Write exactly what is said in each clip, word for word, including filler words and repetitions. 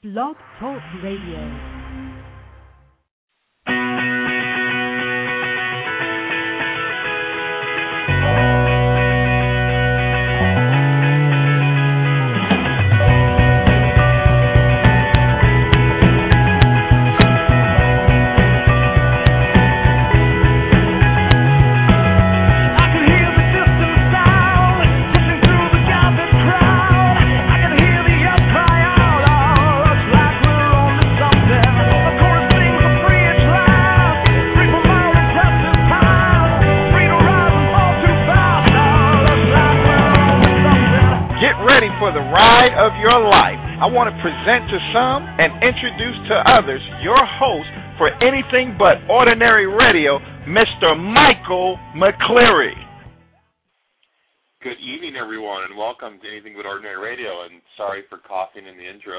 Blog Talk Radio. Of your life. I want to present to some and introduce to others your host for Anything But Ordinary Radio, Mister Michael McCleary. Good evening, everyone, and welcome to Anything But Ordinary Radio. And sorry for coughing in the intro.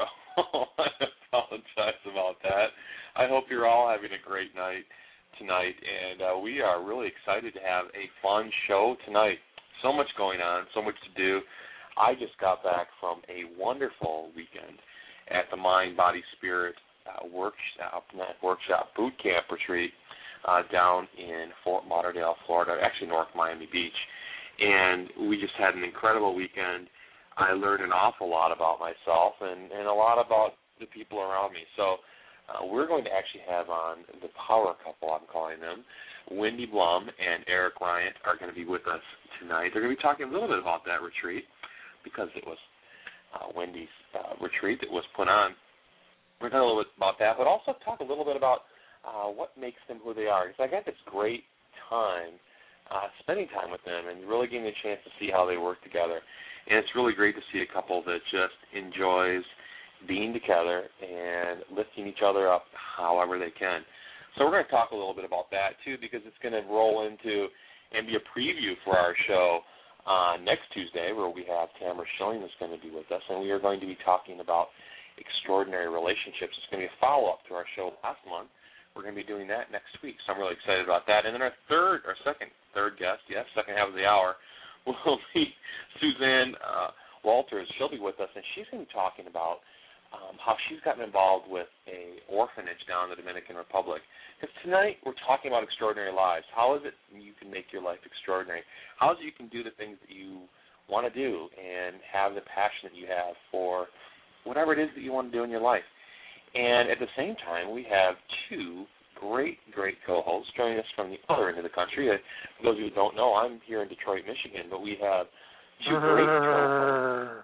I apologize about that. I hope you're all having a great night tonight, and uh, we are really excited to have a fun show tonight. So much going on, so much to do. I just got back from a wonderful weekend at the Mind, Body, Spirit uh, workshop, not workshop, boot camp retreat uh, down in Fort Lauderdale, Florida, actually North Miami Beach. And we just had an incredible weekend. I learned an awful lot about myself and, and a lot about the people around me. So uh, we're going to actually have on the power couple, I'm calling them. Wendy Blum and Eric Ryan are going to be with us tonight. They're going to be talking a little bit about that retreat, because it was uh, Wendy's uh, retreat that was put on. We're going to talk a little bit about that, but also talk a little bit about uh, what makes them who they are. Because I got this great time uh, spending time with them and really getting a chance to see how they work together. And it's really great to see a couple that just enjoys being together and lifting each other up however they can. So we're going to talk a little bit about that, too, because it's going to roll into and be a preview for our show Uh, next Tuesday, where we have Tamara Schilling is going to be with us, and we are going to be talking about extraordinary relationships. It's going to be a follow-up to our show last month. We're going to be doing that next week, so I'm really excited about that. And then our third, our second, third guest, yes, second half of the hour, will be Suzanne uh, Walters. She'll be with us, and she's going to be talking about um, how she's gotten involved with a orphanage down in the Dominican Republic. Because tonight we're talking about extraordinary lives. How is it you can make your life extraordinary? How is it you can do the things that you want to do and have the passion that you have for whatever it is that you want to do in your life? And at the same time, we have two great, great co-hosts joining us from the other end of the country. For those of you who don't know, I'm here in Detroit, Michigan, but we have two great co-hosts.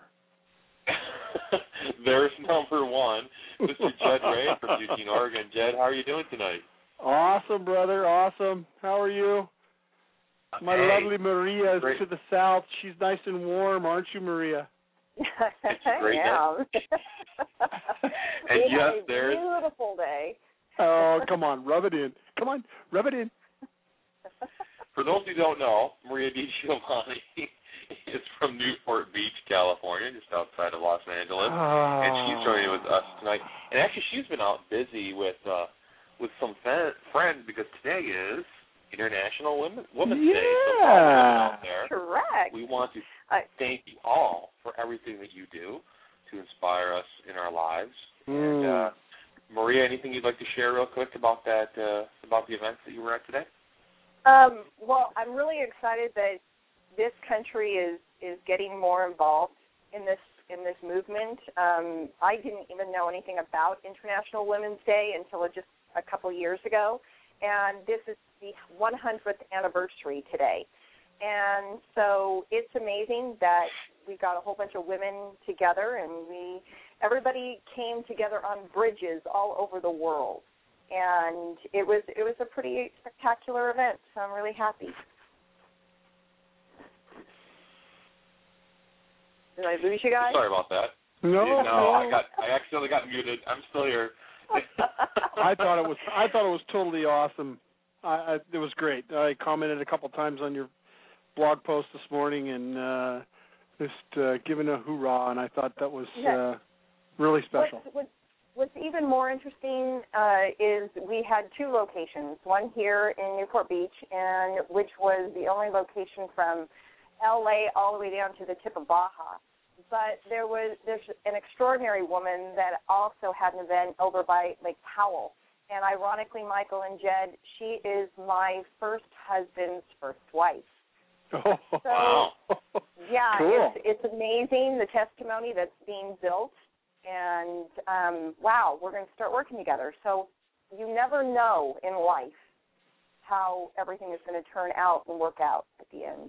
There's number one, Mister Jed Ray from Eugene, Oregon. Jed, how are you doing tonight? Awesome, brother. Awesome. How are you? My hey, lovely Maria is great. to the south. She's nice and warm, aren't you, Maria? It's a great yeah. day. And we yes, had a there's beautiful day. Oh, come on, rub it in. Come on, rub it in. For those who don't know, Maria Di Giovanni is from Newport Beach, California, just outside of Los Angeles, oh. and she's joining with us tonight. And actually, she's been out busy with uh, with some fe- friends because today is International Women, Women's yeah. Day. So all the women out there, correct. we want to I, thank you all for everything that you do to inspire us in our lives. Mm. And uh, Maria, anything you'd like to share real quick about that uh, about the events that you were at today? Um, well, I'm really excited that this country is, is getting more involved in this in this movement. Um, I didn't even know anything about International Women's Day until just a couple years ago, and this is the one hundredth anniversary today. And so it's amazing that we got a whole bunch of women together, and we everybody came together on bridges all over the world. And it was it was a pretty spectacular event, so I'm really happy. Did I lose you guys? Sorry about that. No, no, no. I got I accidentally got muted. I'm still here. I thought it was I thought it was totally awesome. I, I, it was great. I commented a couple times on your blog post this morning and uh, just uh, giving a hoorah, and I thought that was yes. uh, really special. What's, what's, what's even more interesting uh, is we had two locations, one here in Newport Beach, and which was the only location from L A all the way down to the tip of Baja. but there was there's an extraordinary woman that also had an event over by Lake Powell. And ironically, Michael and Jed, she is my first husband's first wife. Oh, so, wow. Yeah, cool. it's, it's amazing, the testimony that's being built. And, um, wow, we're going to start working together. So you never know in life how everything is going to turn out and work out at the end.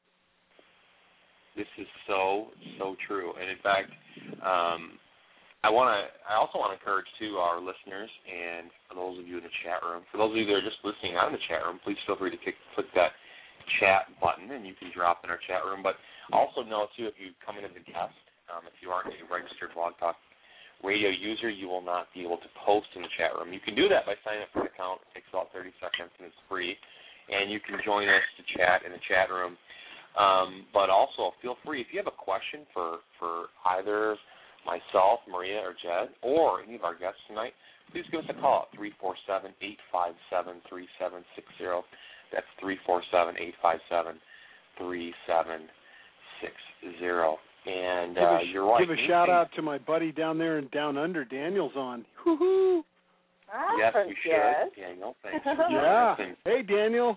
This is so, so true. And, in fact, um, I want to. I also want to encourage, too, our listeners and for those of you in the chat room, for those of you that are just listening out in the chat room, please feel free to click, click that chat button, and you can drop in our chat room. But also know, too, if you come in as a guest, um, if you aren't a registered Blog Talk Radio user, you will not be able to post in the chat room. You can do that by signing up for an account. It takes about thirty seconds, and it's free. And you can join us to chat in the chat room. Um, but also, feel free, if you have a question for, for either myself, Maria, or Jed, or any of our guests tonight, please give us a call at three four seven, eight five seven, three seven six zero. That's three four seven, eight five seven, three seven six zero. And uh, give a, you're right. Give a shout out to my buddy down there in Down Under, Daniel's on. Woo-hoo. Ah, yes, we should. yes. Daniel, thanks. Yeah. And Hey, Daniel.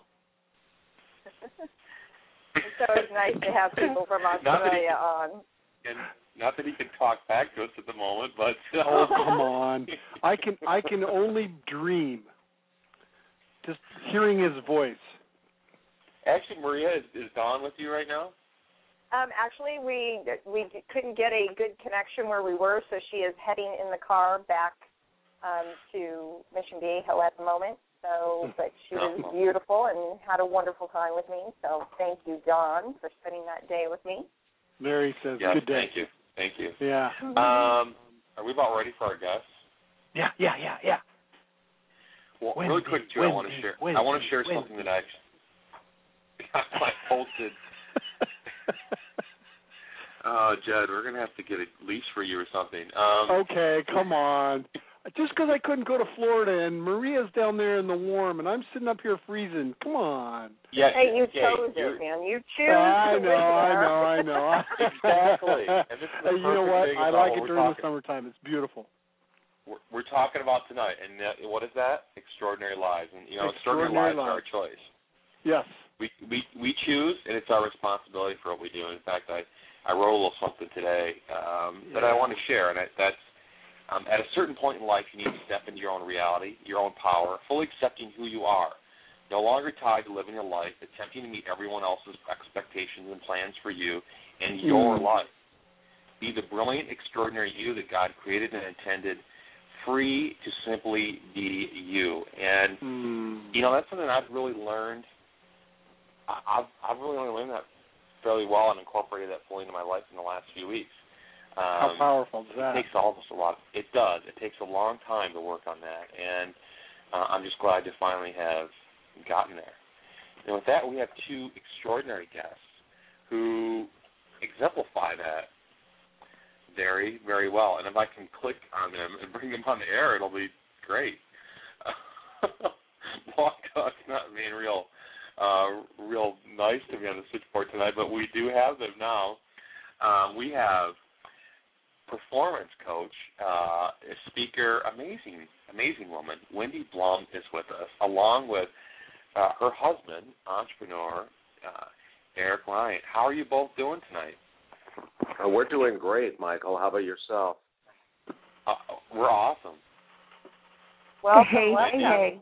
It's always nice to have people from Australia on. And not that he can talk back to us at the moment, but uh, Oh, come on. I can I can only dream just hearing his voice. Actually, Maria, is, is Dawn with you right now? Um, actually, we we couldn't get a good connection where we were, so she is heading in the car back um, to Mission Viejo at the moment. So, but she was Oh. beautiful and had a wonderful time with me. So, thank you, Dawn, for spending that day with me. Larry says, Yes, good day. thank you. Thank you. Yeah. Um, are we about ready for our guests? Yeah, yeah, yeah, yeah. Well, Wednesday, really quick, Joe, I want to Wednesday, share. Wednesday, I want to share Wednesday. something that I I posted. Oh, Jed, we're gonna have to get a leash for you or something. Um, Okay, come on. Just because I couldn't go to Florida and Maria's down there in the warm and I'm sitting up here freezing. Come on. yeah, Hey, you yeah, chose you're- it, man. You choose I to know, live I there. know, I know. Exactly. And this is the Hey, you know perfect what? thing I about like what it we're during the talking- summertime. It's beautiful. We're, we're talking about tonight, and uh, what is that? Extraordinary lives, and you know, extraordinary, Extraordinary lives are our lives. choice. Yes. We we we choose, and it's our responsibility for what we do. In fact, I I wrote a little something today um, that I Yeah. want to share, and I, that's um, at a certain point in life, you need to step into your own reality, your own power, fully accepting who you are, no longer tied to living your life, attempting to meet everyone else's expectations and plans for you and your Mm. life. Be the brilliant, extraordinary you that God created and intended, free to simply be you. And Mm. you know, that's something I've really learned. I- I've I've really only learned that fairly well and incorporated that fully into my life in the last few weeks. Um, How powerful is that? It takes all of us a lot. It does. It takes a long time to work on that, and uh, I'm just glad to finally have gotten there. And with that, we have two extraordinary guests who exemplify that very, very well. And if I can click on them and bring them on the air, it'll be great. Blog Talk's not being real, uh, real nice to me on the switchboard tonight, but we do have them now. Um, we have performance coach, uh, speaker, amazing, amazing woman, Wendy Blum is with us, along with uh, her husband, entrepreneur, uh, Eric Ryan. How are you both doing tonight? Uh, we're doing great, Michael. How about yourself? Uh, we're awesome. Welcome, Hey, welcome. hey.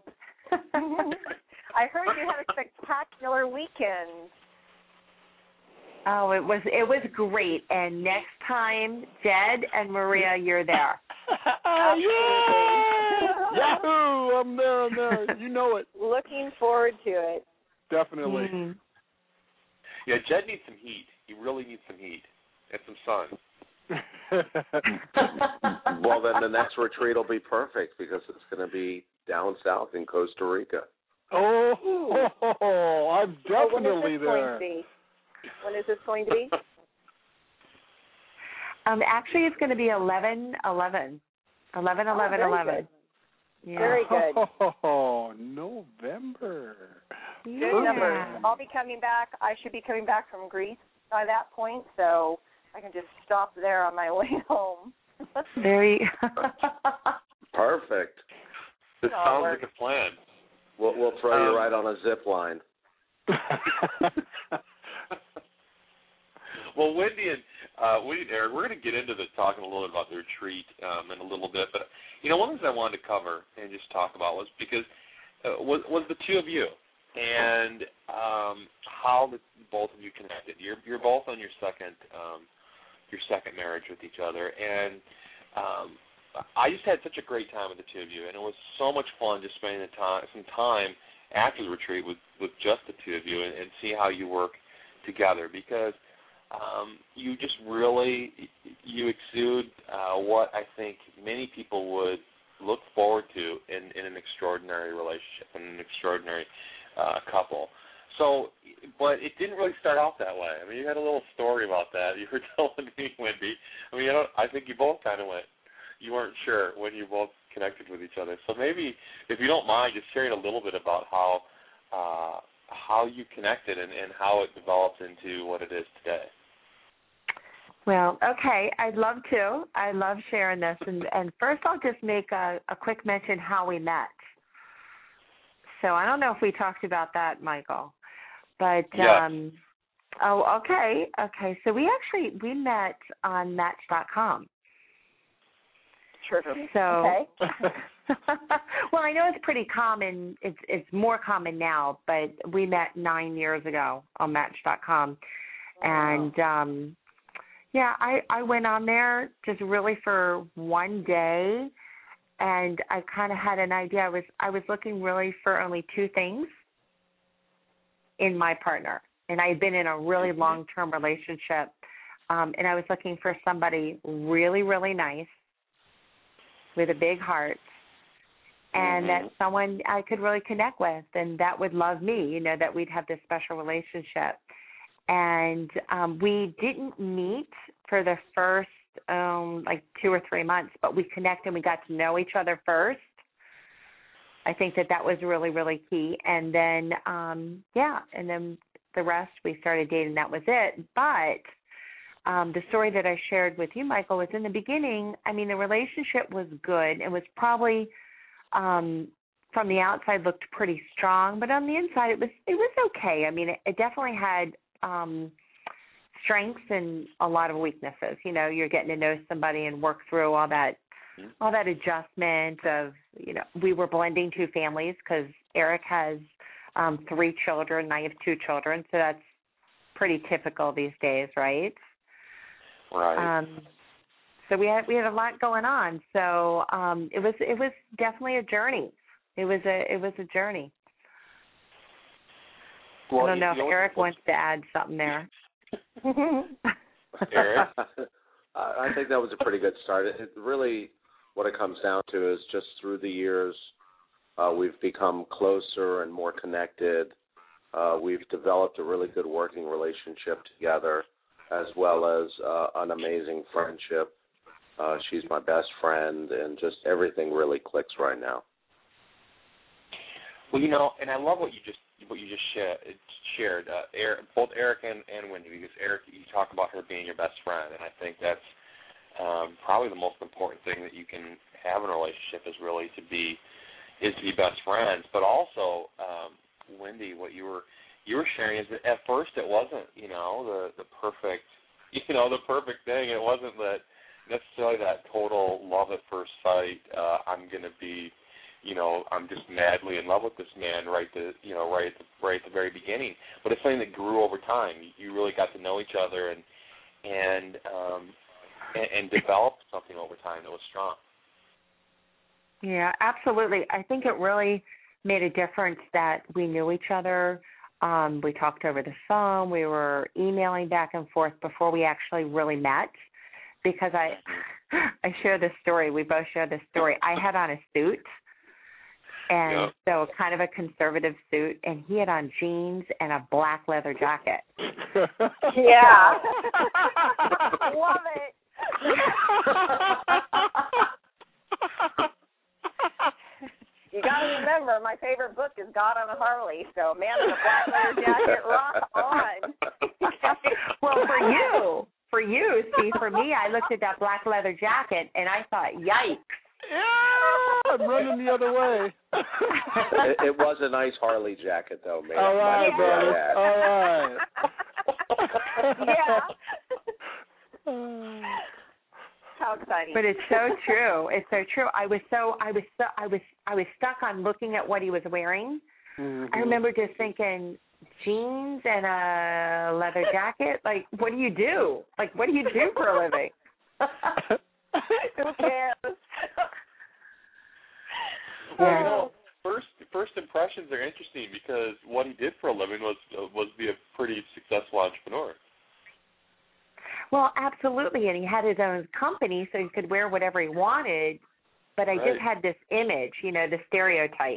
I heard you had a spectacular weekend. Oh, it was it was great. And next time, Jed and Maria, you're there. Yeah! Yahoo! I'm there, I'm there. You know it. Looking forward to it. Definitely. Mm. Yeah, Jed needs some heat. He really needs some heat and some sun. Well, then the next retreat will be perfect because it's going to be down south in Costa Rica. oh, I'm Oh, when is definitely this going there. to be? When is this going to be? Um, actually, it's going to be eleven eleven. eleven Oh, eleven very eleven. good. Yeah. Very good. Oh, November. Good Yeah. number. I'll be coming back. I should be coming back from Greece by that point, so I can just stop there on my way home. Very perfect. This Oh, sounds works. like a plan. We'll, we'll throw Um, you right on a zip line. Well, Wendy and uh, Wendy and Eric, we're going to get into the talking a little bit about the retreat um, in a little bit. But you know, one of the things I wanted to cover and just talk about was because uh, was was the two of you and um, how the both of you connected. You're you're both on your second um, your second marriage with each other, and um, I just had such a great time with the two of you, and it was so much fun just spending the time some time after the retreat with with just the two of you and, and see how you work together because. Um, you just really, you exude uh, what I think many people would look forward to in, in an extraordinary relationship, in an extraordinary uh, couple. So, but it didn't really start out that way. I mean, you had a little story about that. You were telling me, Wendy. I mean, I, don't, I think you both kind of went, you weren't sure when you both connected with each other. So maybe, if you don't mind, just sharing a little bit about how uh, how you connected and, and how it developed into what it is today. Well, okay, I'd love to. I love sharing this. And, and first I'll just make a, a quick mention how we met. So I don't know if we talked about that, Michael. But, yes. um, oh, okay, okay. So we actually, we met on Match dot com. Sure. So, okay. well, I know it's pretty common. It's it's more common now, but we met nine years ago on Match dot com. Wow. And, um yeah, I, I went on there just really for one day, and I kind of had an idea. I was I was looking really for only two things in my partner, and I had been in a really long-term relationship, um, and I was looking for somebody really, really nice with a big heart, and mm-hmm. that someone I could really connect with, and that would love me, you know, that we'd have this special relationship. And um, we didn't meet for the first, um, like, two or three months, but we connected and we got to know each other first. I think that that was really, really key. And then, um, yeah, and then the rest, we started dating. That was it. But um, the story that I shared with you, Michael, was in the beginning, I mean, the relationship was good. It was probably um, from the outside looked pretty strong, but on the inside it was it was okay. I mean, it, it definitely had Um, strengths and a lot of weaknesses. You know, you're getting to know somebody and work through all that, mm-hmm. all that adjustment of, you know, we were blending two families because Eric has um, three children and I have two children, so that's pretty typical these days, right? Right. Um, so we had we had a lot going on. So um, it was it was definitely a journey. It was a it was a journey. Well, I don't know you, if you Eric know, wants to add something there. Eric? I think that was a pretty good start. It really, what it comes down to is just through the years, uh, we've become closer and more connected. Uh, we've developed a really good working relationship together, as well as uh, an amazing friendship. Uh, she's my best friend, and just everything really clicks right now. Well, you know, and I love what you just what you just shared. shared uh, Eric, both Eric and, and Wendy, because Eric, you talk about her being your best friend, and I think that's um, probably the most important thing that you can have in a relationship is really to be is to be best friends. But also, um, Wendy, what you were you were sharing is that at first it wasn't, you know, the the perfect, you know, the perfect thing. It wasn't that necessarily that total love at first sight. Uh, I'm going to be. You know, I'm just madly in love with this man right the you know right at the, right at the very beginning. But it's something that grew over time. You really got to know each other and and um, and, and developed something over time that was strong. Yeah, absolutely. I think it really made a difference that we knew each other. Um, we talked over the phone. We were emailing back and forth before we actually really met. Because I I share this story. We both share this story. I had on a suit. And yep. so kind of a conservative suit, and he had on jeans and a black leather jacket. Yeah. Love it. You got to remember, my favorite book is God on a Harley, so man in a black leather jacket, rock on. Well, for you, for you, see, for me, I looked at that black leather jacket and I thought, yikes. Yeah, I'm running the other way. it, it was a nice Harley jacket, though, man. All right, yeah. brother. All right. Yeah. How exciting! But it's so true. It's so true. I was so I was so I was I was stuck on looking at what he was wearing. Mm-hmm. I remember just thinking, jeans and a leather jacket. Like, what do you do? Like, what do you do for a living? Who cares? Well, you know, first first impressions are interesting because what he did for a living was was be a pretty successful entrepreneur. Well, absolutely, and he had his own company, so he could wear whatever he wanted. But I right. just had this image, you know, the stereotype.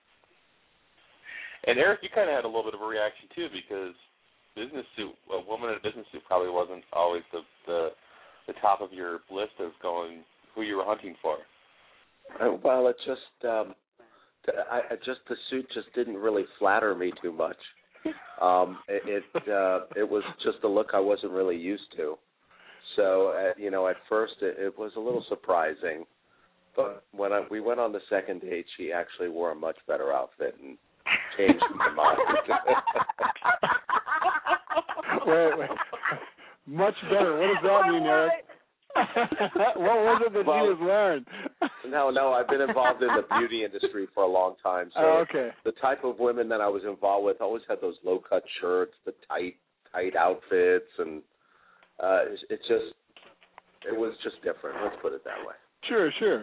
And Eric, you kind of had a little bit of a reaction too, because business suit, a woman in a business suit, probably wasn't always the the, the top of your list of going who you were hunting for. Uh, well, it just, um, I, I just the suit just didn't really flatter me too much. Um, it it, uh, it was just a look I wasn't really used to. So, uh, you know, at first it, it was a little surprising, but when I, we went on the second date, she actually wore a much better outfit and changed my mind. wait, wait. Much better. What does that mean, Eric? What was it that well, she was wearing? no, no, I've been involved in the beauty industry for a long time. So oh, okay. the type of women that I was involved with always had those low-cut shirts, the tight, tight outfits, and uh, it, it just, it was just different. Let's put it that way. Sure, sure.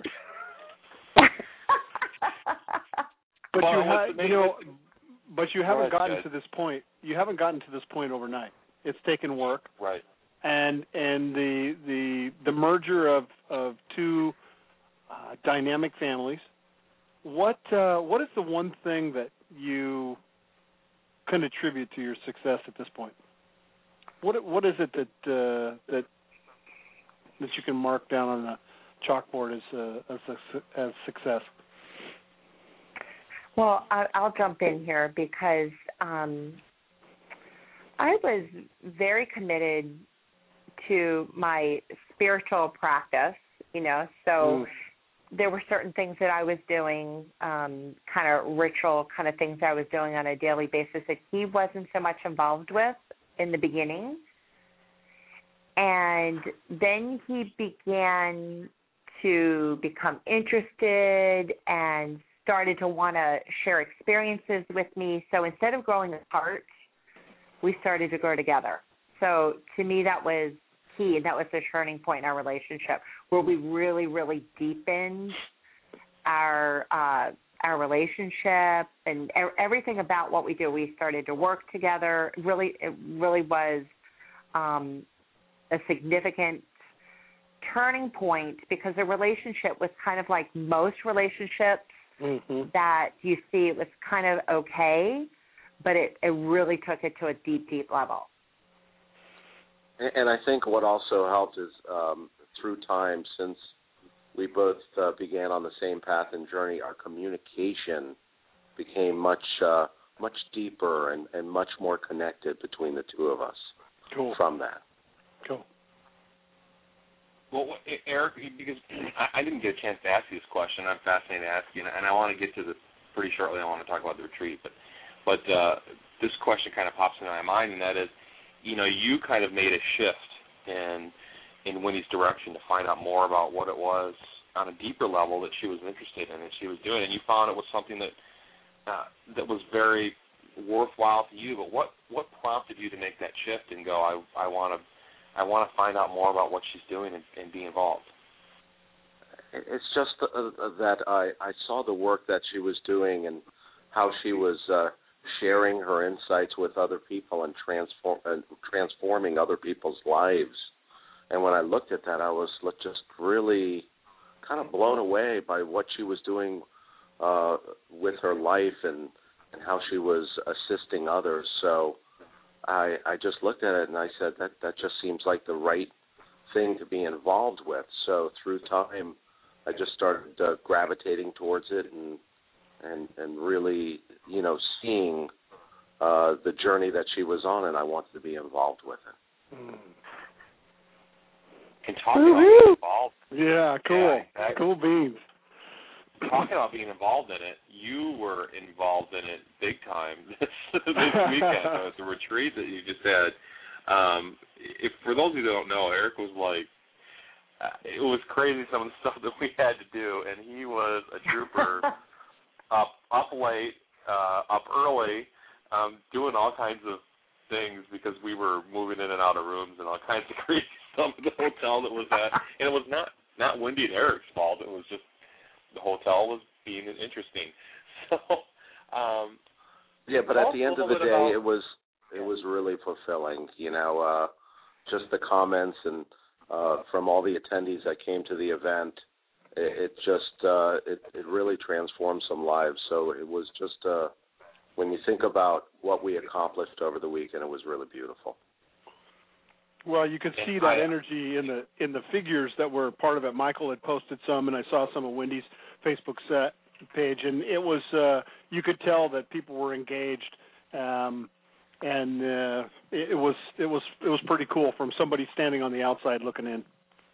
But well, you, ha- you know, but you haven't right, gotten guys. to this point. You haven't gotten to this point overnight. It's taken work. Right. And and the the the merger of of two uh, dynamic families. What uh, what is the one thing that you can attribute to your success at this point? What what is it that uh, that that you can mark down on the chalkboard as uh, as, a, as success? Well, I, I'll jump in here because um, I was very committed to my spiritual practice, you know, so mm. there were certain things that I was doing, um, kind of ritual kind of things I was doing on a daily basis that he wasn't so much involved with in the beginning. And then he began to become interested and started to want to share experiences with me. So instead of growing apart, we started to grow together. So to me, that was key, and that was the turning point in our relationship, where we really, really deepened our uh, our relationship and everything about what we do. We started to work together. Really, it really was um, a significant turning point because the relationship was kind of like most relationships mm-hmm. that you see. It was kind of okay, but it, it really took it to a deep, deep level. And I think what also helped is um, through time, since we both uh, began on the same path and journey, our communication became much uh, much deeper and, and much more connected between the two of us. Cool. From that. Cool. Well, Eric, because I didn't get a chance to ask you this question, I'm fascinated to ask you, and I want to get to this pretty shortly. I want to talk about the retreat, but but uh, this question kind of pops into my mind, and that is, you know, you kind of made a shift in in Winnie's direction to find out more about what it was on a deeper level that she was interested in and she was doing, and you found it was something that uh, that was very worthwhile to you. But what, what prompted you to make that shift and go, I I want to I want to find out more about what she's doing and, and be involved? It's just uh, that I, I saw the work that she was doing and how she was uh, sharing her insights with other people and transform and transforming other people's lives. And when I looked at that, I was just really kind of blown away by what she was doing uh, with her life and, and how she was assisting others. So I, I just looked at it and I said, that, that just seems like the right thing to be involved with. So through time, I just started uh, gravitating towards it and and and really, you know, seeing uh, the journey that she was on, and I wanted to be involved with it. Mm. And talking about being involved. Yeah, cool. Yeah, cool beans. Talking about being involved in it, you were involved in it big time this, this weekend at the retreat that you just had. Um, if for those of you that don't know, Eric was like, uh, it was crazy some of the stuff that we had to do, and he was a trooper, up up late, uh, up early, um, doing all kinds of things because we were moving in and out of rooms and all kinds of crazy stuff at the hotel that was at, and it was not not Wendy and Eric's fault. It was just the hotel was being interesting. So, um, yeah, but at the end of the day, about, it was it was really fulfilling. You know, uh, just the comments and uh, from all the attendees that came to the event, it, it just uh, it it really transformed some lives. So it was just uh, when you think about what we accomplished over the weekend, it was really beautiful. Well, you could see that energy in the in the figures that were part of it. Michael had posted some, and I saw some of Wendy's Facebook set page, and it was uh, you could tell that people were engaged, um, and uh, it, it was it was it was pretty cool from somebody standing on the outside looking in.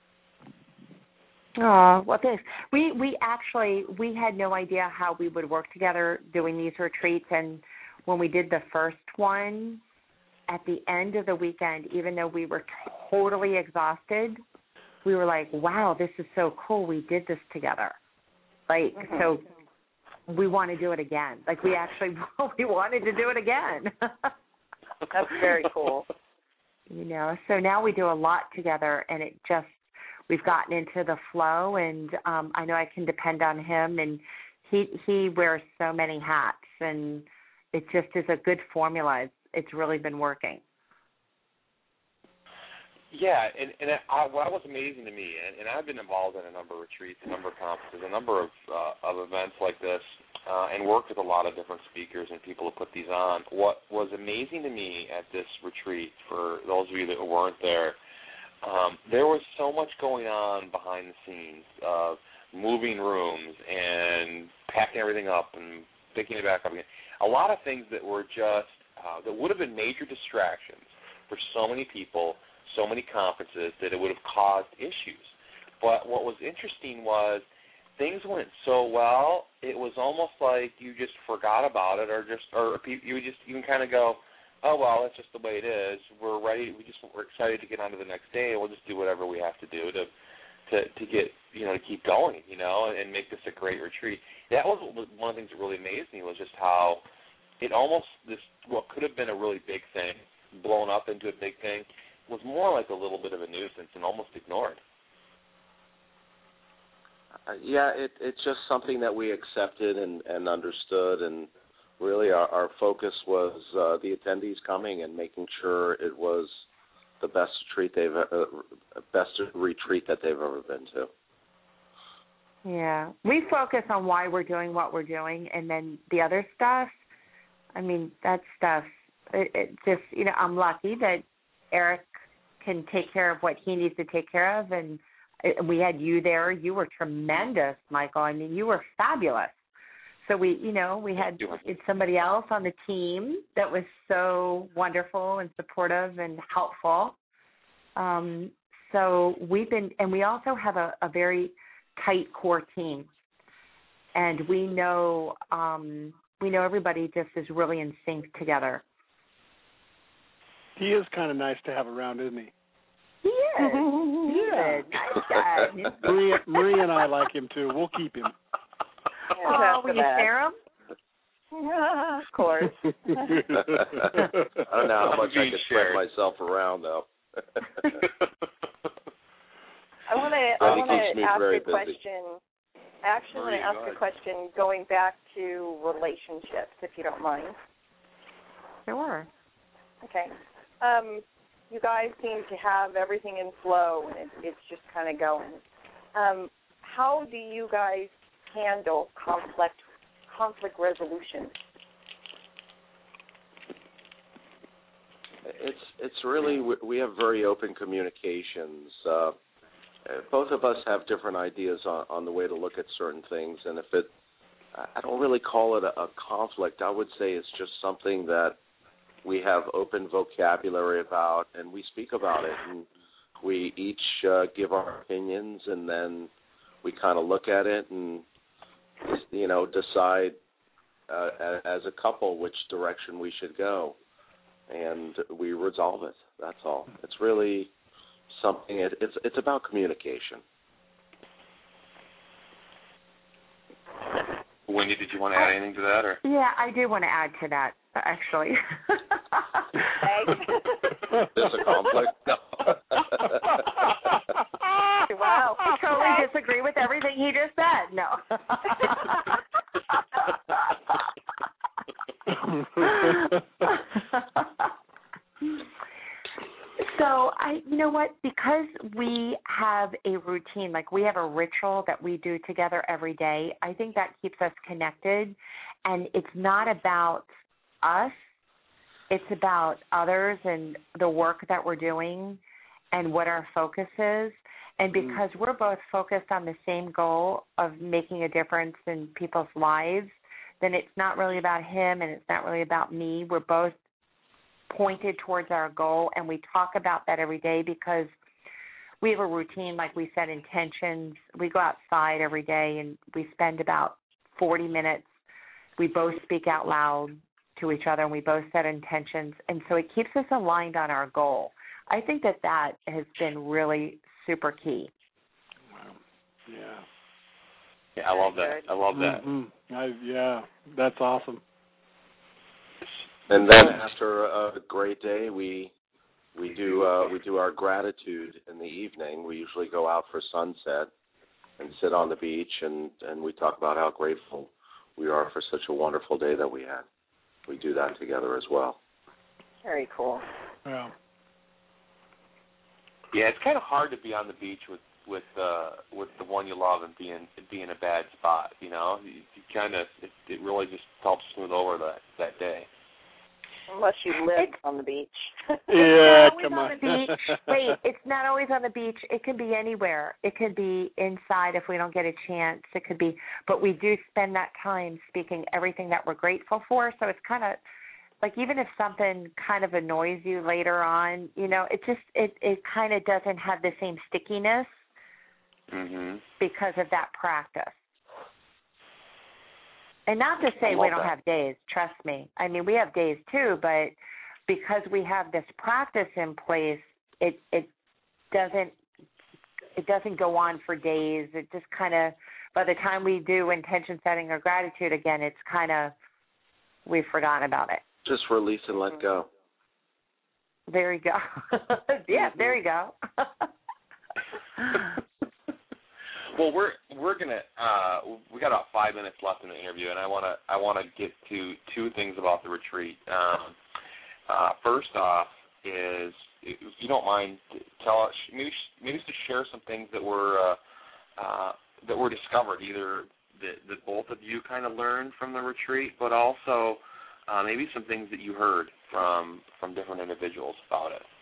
Oh, well, thanks. We we actually we had no idea how we would work together doing these retreats, and when we did the first one. At the end of the weekend, even though we were totally exhausted, we were like, wow, this is so cool. We did this together. Like, mm-hmm. So we want to do it again. Like, we actually we wanted to do it again. That's very cool. You know, so now we do a lot together, and it just, we've gotten into the flow, and um, I know I can depend on him, and he he wears so many hats, and it just is a good formula. It's, it's really been working. Yeah, and, and I, what was amazing to me, and, and I've been involved in a number of retreats, a number of conferences, a number of uh, of events like this, uh, and worked with a lot of different speakers and people who put these on. What was amazing to me at this retreat, for those of you that weren't there, um, there was so much going on behind the scenes of moving rooms and packing everything up and picking it back up again. A lot of things that were just Uh, that would have been major distractions for so many people, so many conferences, that it would have caused issues. But what was interesting was things went so well, it was almost like you just forgot about it, or just, or you would just, you can kind of go, oh, well, that's just the way it is. We're ready. We just, we're excited to get on to the next day, and we'll just do whatever we have to do to, to, to get, you know, to keep going, you know, and make this a great retreat. That was one of the things that really amazed me, was just how it almost, this what could have been a really big thing, blown up into a big thing, was more like a little bit of a nuisance and almost ignored. Uh, yeah, it, it's just something that we accepted and, and understood, and really our, our focus was uh, the attendees coming and making sure it was the best retreat they've uh, best retreat that they've ever been to. Yeah, we focus on why we're doing what we're doing, and then the other stuff. I mean, that stuff, it, it just, you know, I'm lucky that Eric can take care of what he needs to take care of, and we had you there. You were tremendous, Michael. I mean, you were fabulous. So we, you know, we had somebody else on the team that was so wonderful and supportive and helpful. Um, so we've been, and we also have a, a very tight core team, and we know, um, we know everybody just is really in sync together. He is kind of nice to have around, isn't he? He is. He yeah. is. Nice guy. Maria, Maria and I like him, too. We'll keep him. Oh, will you share him? Of course. I don't know how much I can spread myself around, though. I want to I want to ask a busy. question. I actually want to ask a question going back to relationships, if you don't mind. Sure. Okay. Um, you guys seem to have everything in flow, and it, it's just kind of going. Um, how do you guys handle conflict conflict resolution? It's it's really, we have very open communications. Uh, both of us have different ideas on, on the way to look at certain things, and if it, I don't really call it a, a conflict. I would say it's just something that we have open vocabulary about, and we speak about it. And we each uh, give our opinions, and then we kind of look at it and, you know, decide uh, as a couple which direction we should go, and we resolve it. That's all. It's really something. It, it's it's about communication. Wendy, did you want to add anything to that, or? Yeah, I do want to add to that, actually. There's a conflict? No. Wow. I totally disagree with everything he just said. No. So, I, you know what, because we have a routine, like we have a ritual that we do together every day, I think that keeps us connected. And it's not about us, it's about others and the work that we're doing and what our focus is. And because mm. we're both focused on the same goal of making a difference in people's lives, then it's not really about him and it's not really about me. We're both pointed towards our goal, and we talk about that every day because we have a routine, like we set intentions. We go outside every day, and we spend about forty minutes. We both speak out loud to each other, and we both set intentions, and so it keeps us aligned on our goal. I think that that has been really super key. Wow. Yeah. Yeah, I love that. I love that. Mm-hmm. I, yeah, that's awesome. And then after a great day, we we do uh, we do our gratitude in the evening. We usually go out for sunset and sit on the beach, and, and we talk about how grateful we are for such a wonderful day that we had. We do that together as well. Very cool. Yeah. Yeah, it's kind of hard to be on the beach with with uh, with the one you love and be in be in a bad spot. You know, you, you kind of it, it really just helps smooth over that that day. Unless you live it's, on the beach. Yeah, it's come on. on. The beach. Wait, it's not always on the beach. It can be anywhere. It could be inside if we don't get a chance. It could be, but we do spend that time speaking everything that we're grateful for. So it's kind of like even if something kind of annoys you later on, you know, it just it it kind of doesn't have the same stickiness mm-hmm. because of that practice. And not to say we don't that. have days, trust me. I mean, we have days too, but because we have this practice in place, it it doesn't it doesn't go on for days. It just kind of, by the time we do intention setting or gratitude again, it's kind of, we've forgotten about it. Just release and let go. There you go. Yeah, there you go. Well, we're we're gonna uh, we got about five minutes left in the interview, and I wanna I wanna get to two things about the retreat. Um, uh, first off, is if you don't mind, tell us maybe maybe to share some things that were uh, uh, that were discovered, either that, that both of you kind of learned from the retreat, but also uh, maybe some things that you heard from from different individuals about it.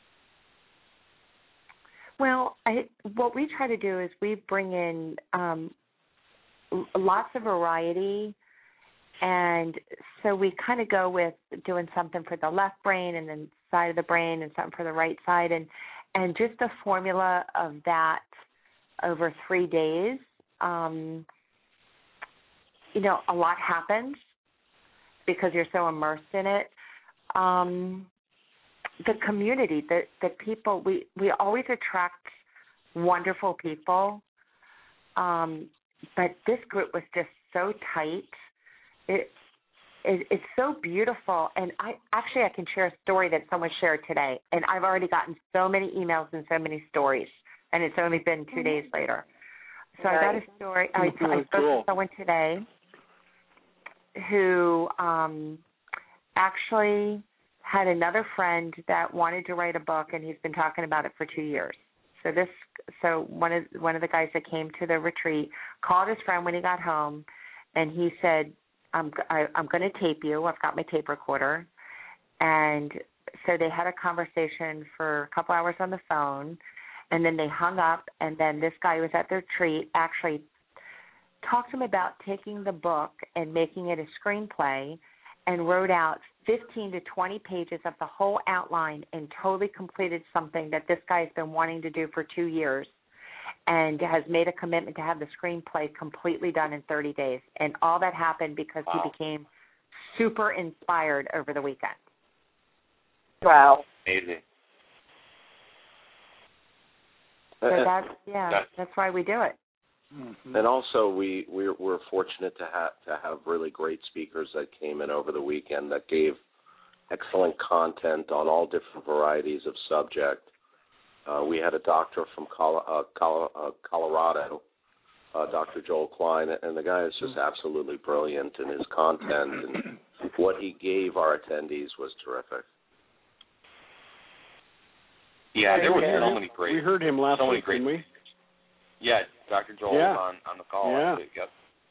Well, I, what we try to do is we bring in um, lots of variety, and so we kind of go with doing something for the left brain and then side of the brain and something for the right side, and, and just a formula of that over three days. Um, you know, a lot happens because you're so immersed in it. Um The community, the, the people, we, we always attract wonderful people, um, but this group was just so tight. It, it it's so beautiful, and I actually I can share a story that someone shared today, and I've already gotten so many emails and so many stories, and it's only been two days later. So right. I got a story. I, I spoke cool. to someone today who um, actually had another friend that wanted to write a book, and he's been talking about it for two years. So this, so one of one of the guys that came to the retreat called his friend when he got home, and he said, "I'm I, I'm going to tape you. I've got my tape recorder." And so they had a conversation for a couple hours on the phone, and then they hung up. And then this guy who was at the retreat actually talked to him about taking the book and making it a screenplay, and wrote out fifteen to twenty pages of the whole outline and totally completed something that this guy's been wanting to do for two years and has made a commitment to have the screenplay completely done in thirty days. And all that happened because wow. he became super inspired over the weekend. Wow. Amazing. So that's, yeah, that's, that's why we do it. Mm-hmm. And also, we we're, we're fortunate to have to have really great speakers that came in over the weekend that gave excellent content on all different varieties of subject. Uh, we had a doctor from Col- uh, Col- uh, Colorado, uh, Doctor Joel Klein, and the guy is just absolutely brilliant in his content, and what he gave our attendees was terrific. Yeah, there were so many great. We heard him last so week, great, didn't we? Yeah, Doctor Joel yeah. was on, on the call. Yeah. Yep.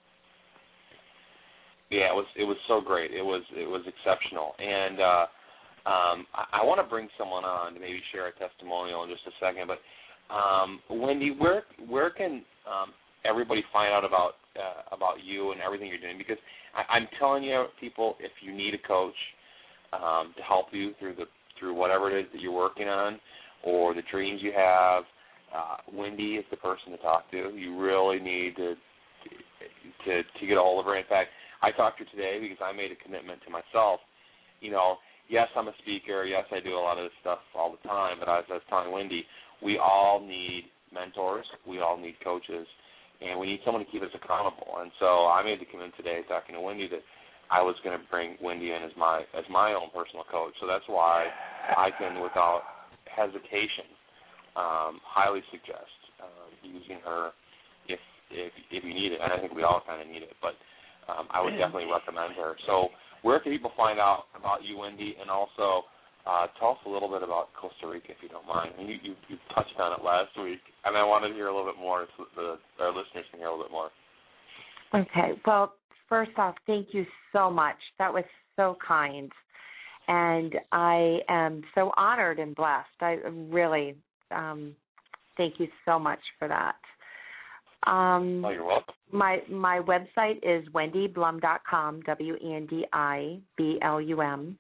Yeah, it was it was so great. It was it was exceptional, and uh, um, I, I want to bring someone on to maybe share a testimonial in just a second. But um, Wendy, where where can um, everybody find out about uh, about you and everything you're doing? Because I, I'm telling you, people, if you need a coach um, to help you through the through whatever it is that you're working on or the dreams you have, uh, Wendy is the person to talk to. You really need to to to get a hold of her. In fact, I talked to her today because I made a commitment to myself. You know, yes, I'm a speaker. Yes, I do a lot of this stuff all the time. But as I was telling Wendy, we all need mentors. We all need coaches. And we need someone to keep us accountable. And so I made the commitment today talking to Wendy that I was going to bring Wendy in as my as my own personal coach. So that's why I can, without hesitation, um, highly suggest uh, using her if, if if you need it. And I think we all kind of need it. But Um, I would definitely recommend her. So where can people find out about you, Wendy, and also uh, tell us a little bit about Costa Rica, if you don't mind. I mean, you, you, you touched on it last week, and I wanted to hear a little bit more so the, our listeners can hear a little bit more. Okay. Well, first off, thank you so much. That was so kind, and I am so honored and blessed. I really um, thank you so much for that. Um, oh, you're welcome. My my website is wendy blum dot com, W E N D I B L U M.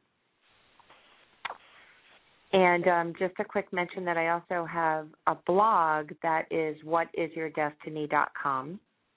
And um, just a quick mention that I also have a blog that is what is your destiny dot com.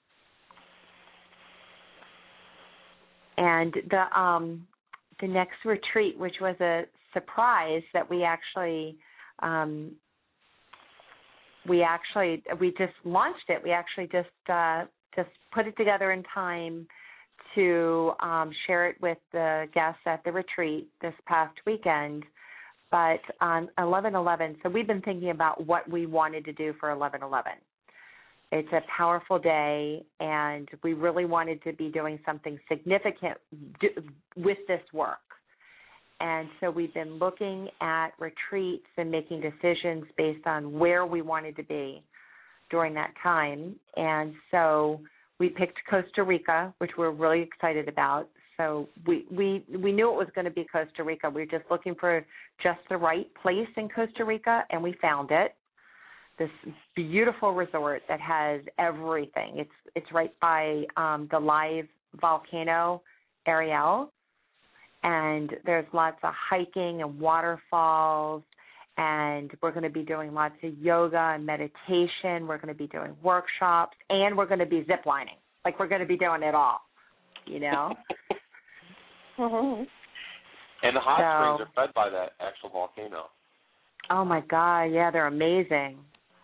And the um, the next retreat, which was a surprise that we actually um, we actually we just launched it. We actually just uh, just put it together in time to um, share it with the guests at the retreat this past weekend. But on eleven eleven, so we've been thinking about what we wanted to do for eleven eleven. It's a powerful day, and we really wanted to be doing something significant with this work. And so we've been looking at retreats and making decisions based on where we wanted to be during that time. And so we picked Costa Rica, which we're really excited about. So we, we, we knew it was going to be Costa Rica. We were just looking for just the right place in Costa Rica, and we found it. This beautiful resort that has everything. It's it's right by um, the live volcano, Ariel, and there's lots of hiking and waterfalls, and we're going to be doing lots of yoga and meditation. We're going to be doing workshops, and we're going to be ziplining. Like, we're going to be doing it all, you know? Mm-hmm. And the hot so, springs are fed by that actual volcano. Oh, my God, yeah, they're amazing.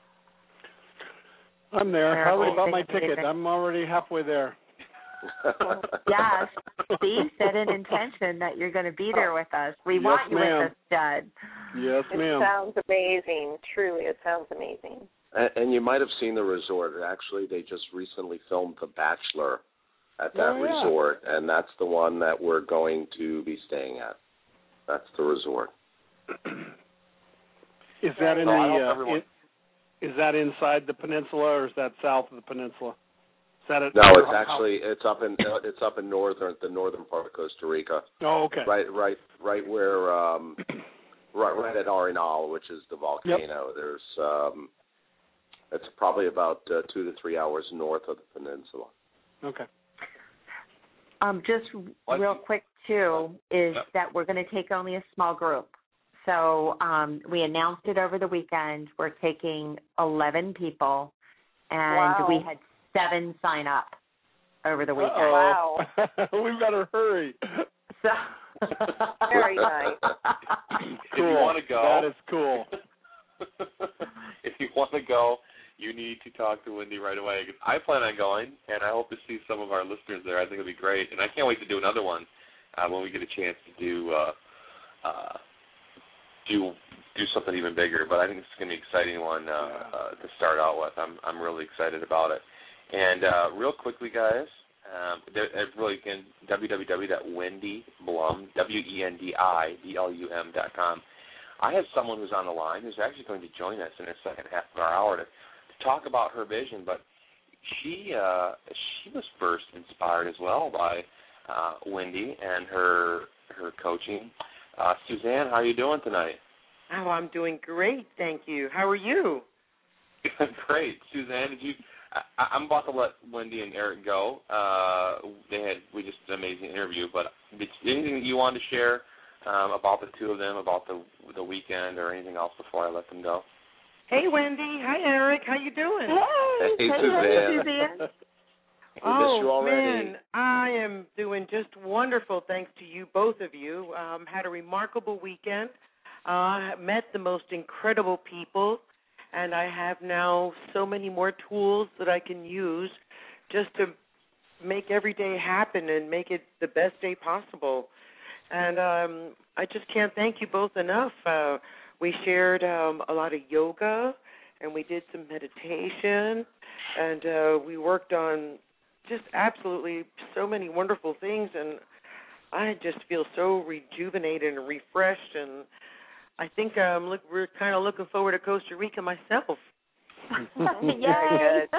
I'm there. They're I already bought amazing, my ticket. amazing. I'm already halfway there. Yes, Steve set an intention that you're going to be there with us. We Yes, want you ma'am. with us, Dad. Yes, it ma'am. It sounds amazing. Truly, it sounds amazing. And, and you might have seen the resort. Actually, they just recently filmed The Bachelor at that Oh, yeah. resort, and that's the one that we're going to be staying at. That's the resort. Is that in So I the? hope Uh, everyone- in, is that inside the peninsula, or is that south of the peninsula? Is that at No, your it's house? actually it's up in it's up in northern the northern part of Costa Rica. Oh, okay. Right, right, right where um, right, right at Arenal, which is the volcano. Yep. There's um, it's probably about uh, two to three hours north of the peninsula. Okay. Um, just real quick too, is Yep. that we're going to take only a small group. So um, we announced it over the weekend. We're taking eleven people, and Wow. we had seven sign up over the weekend. Wow. We better hurry. So Very nice. If Cool. you want to go, That is cool. if you want to go, you need to talk to Wendy right away. 'Cause I plan on going, and I hope to see some of our listeners there. I think it'll be great, and I can't wait to do another one uh, when we get a chance to do uh, uh, do do something even bigger. But I think it's going to be an exciting one uh, uh, to start out with. I'm I'm really excited about it. And uh, real quickly, guys, um, there, uh, really again, w w w dot wendy blum w e n d i b l u m dot com. I have someone who's on the line who's actually going to join us in the second half of our hour to, to talk about her vision. But she uh, she was first inspired as well by uh, Wendy and her her coaching. Uh, Suzanne, how are you doing tonight? Oh, I'm doing great, thank you. How are you? Great, Suzanne. Did you? I, I'm about to let Wendy and Eric go. Uh, they had we just did an amazing interview. But did, anything that you wanted to share um, about the two of them, about the the weekend, or anything else before I let them go? Hey, Wendy. Hi, Eric. How you doing? Hey, Hey, hey, Suzanne. Suzanne. We oh, missed you already. man, I am doing just wonderful, thanks to you, both of you. Um, had a remarkable weekend. Uh, met the most incredible people, and I have now so many more tools that I can use just to make every day happen and make it the best day possible. And um, I just can't thank you both enough. Uh, we shared um, a lot of yoga, and we did some meditation, and uh, we worked on just absolutely so many wonderful things, and I just feel so rejuvenated and refreshed, and I think um, look, we're kind of looking forward to Costa Rica myself. Yay.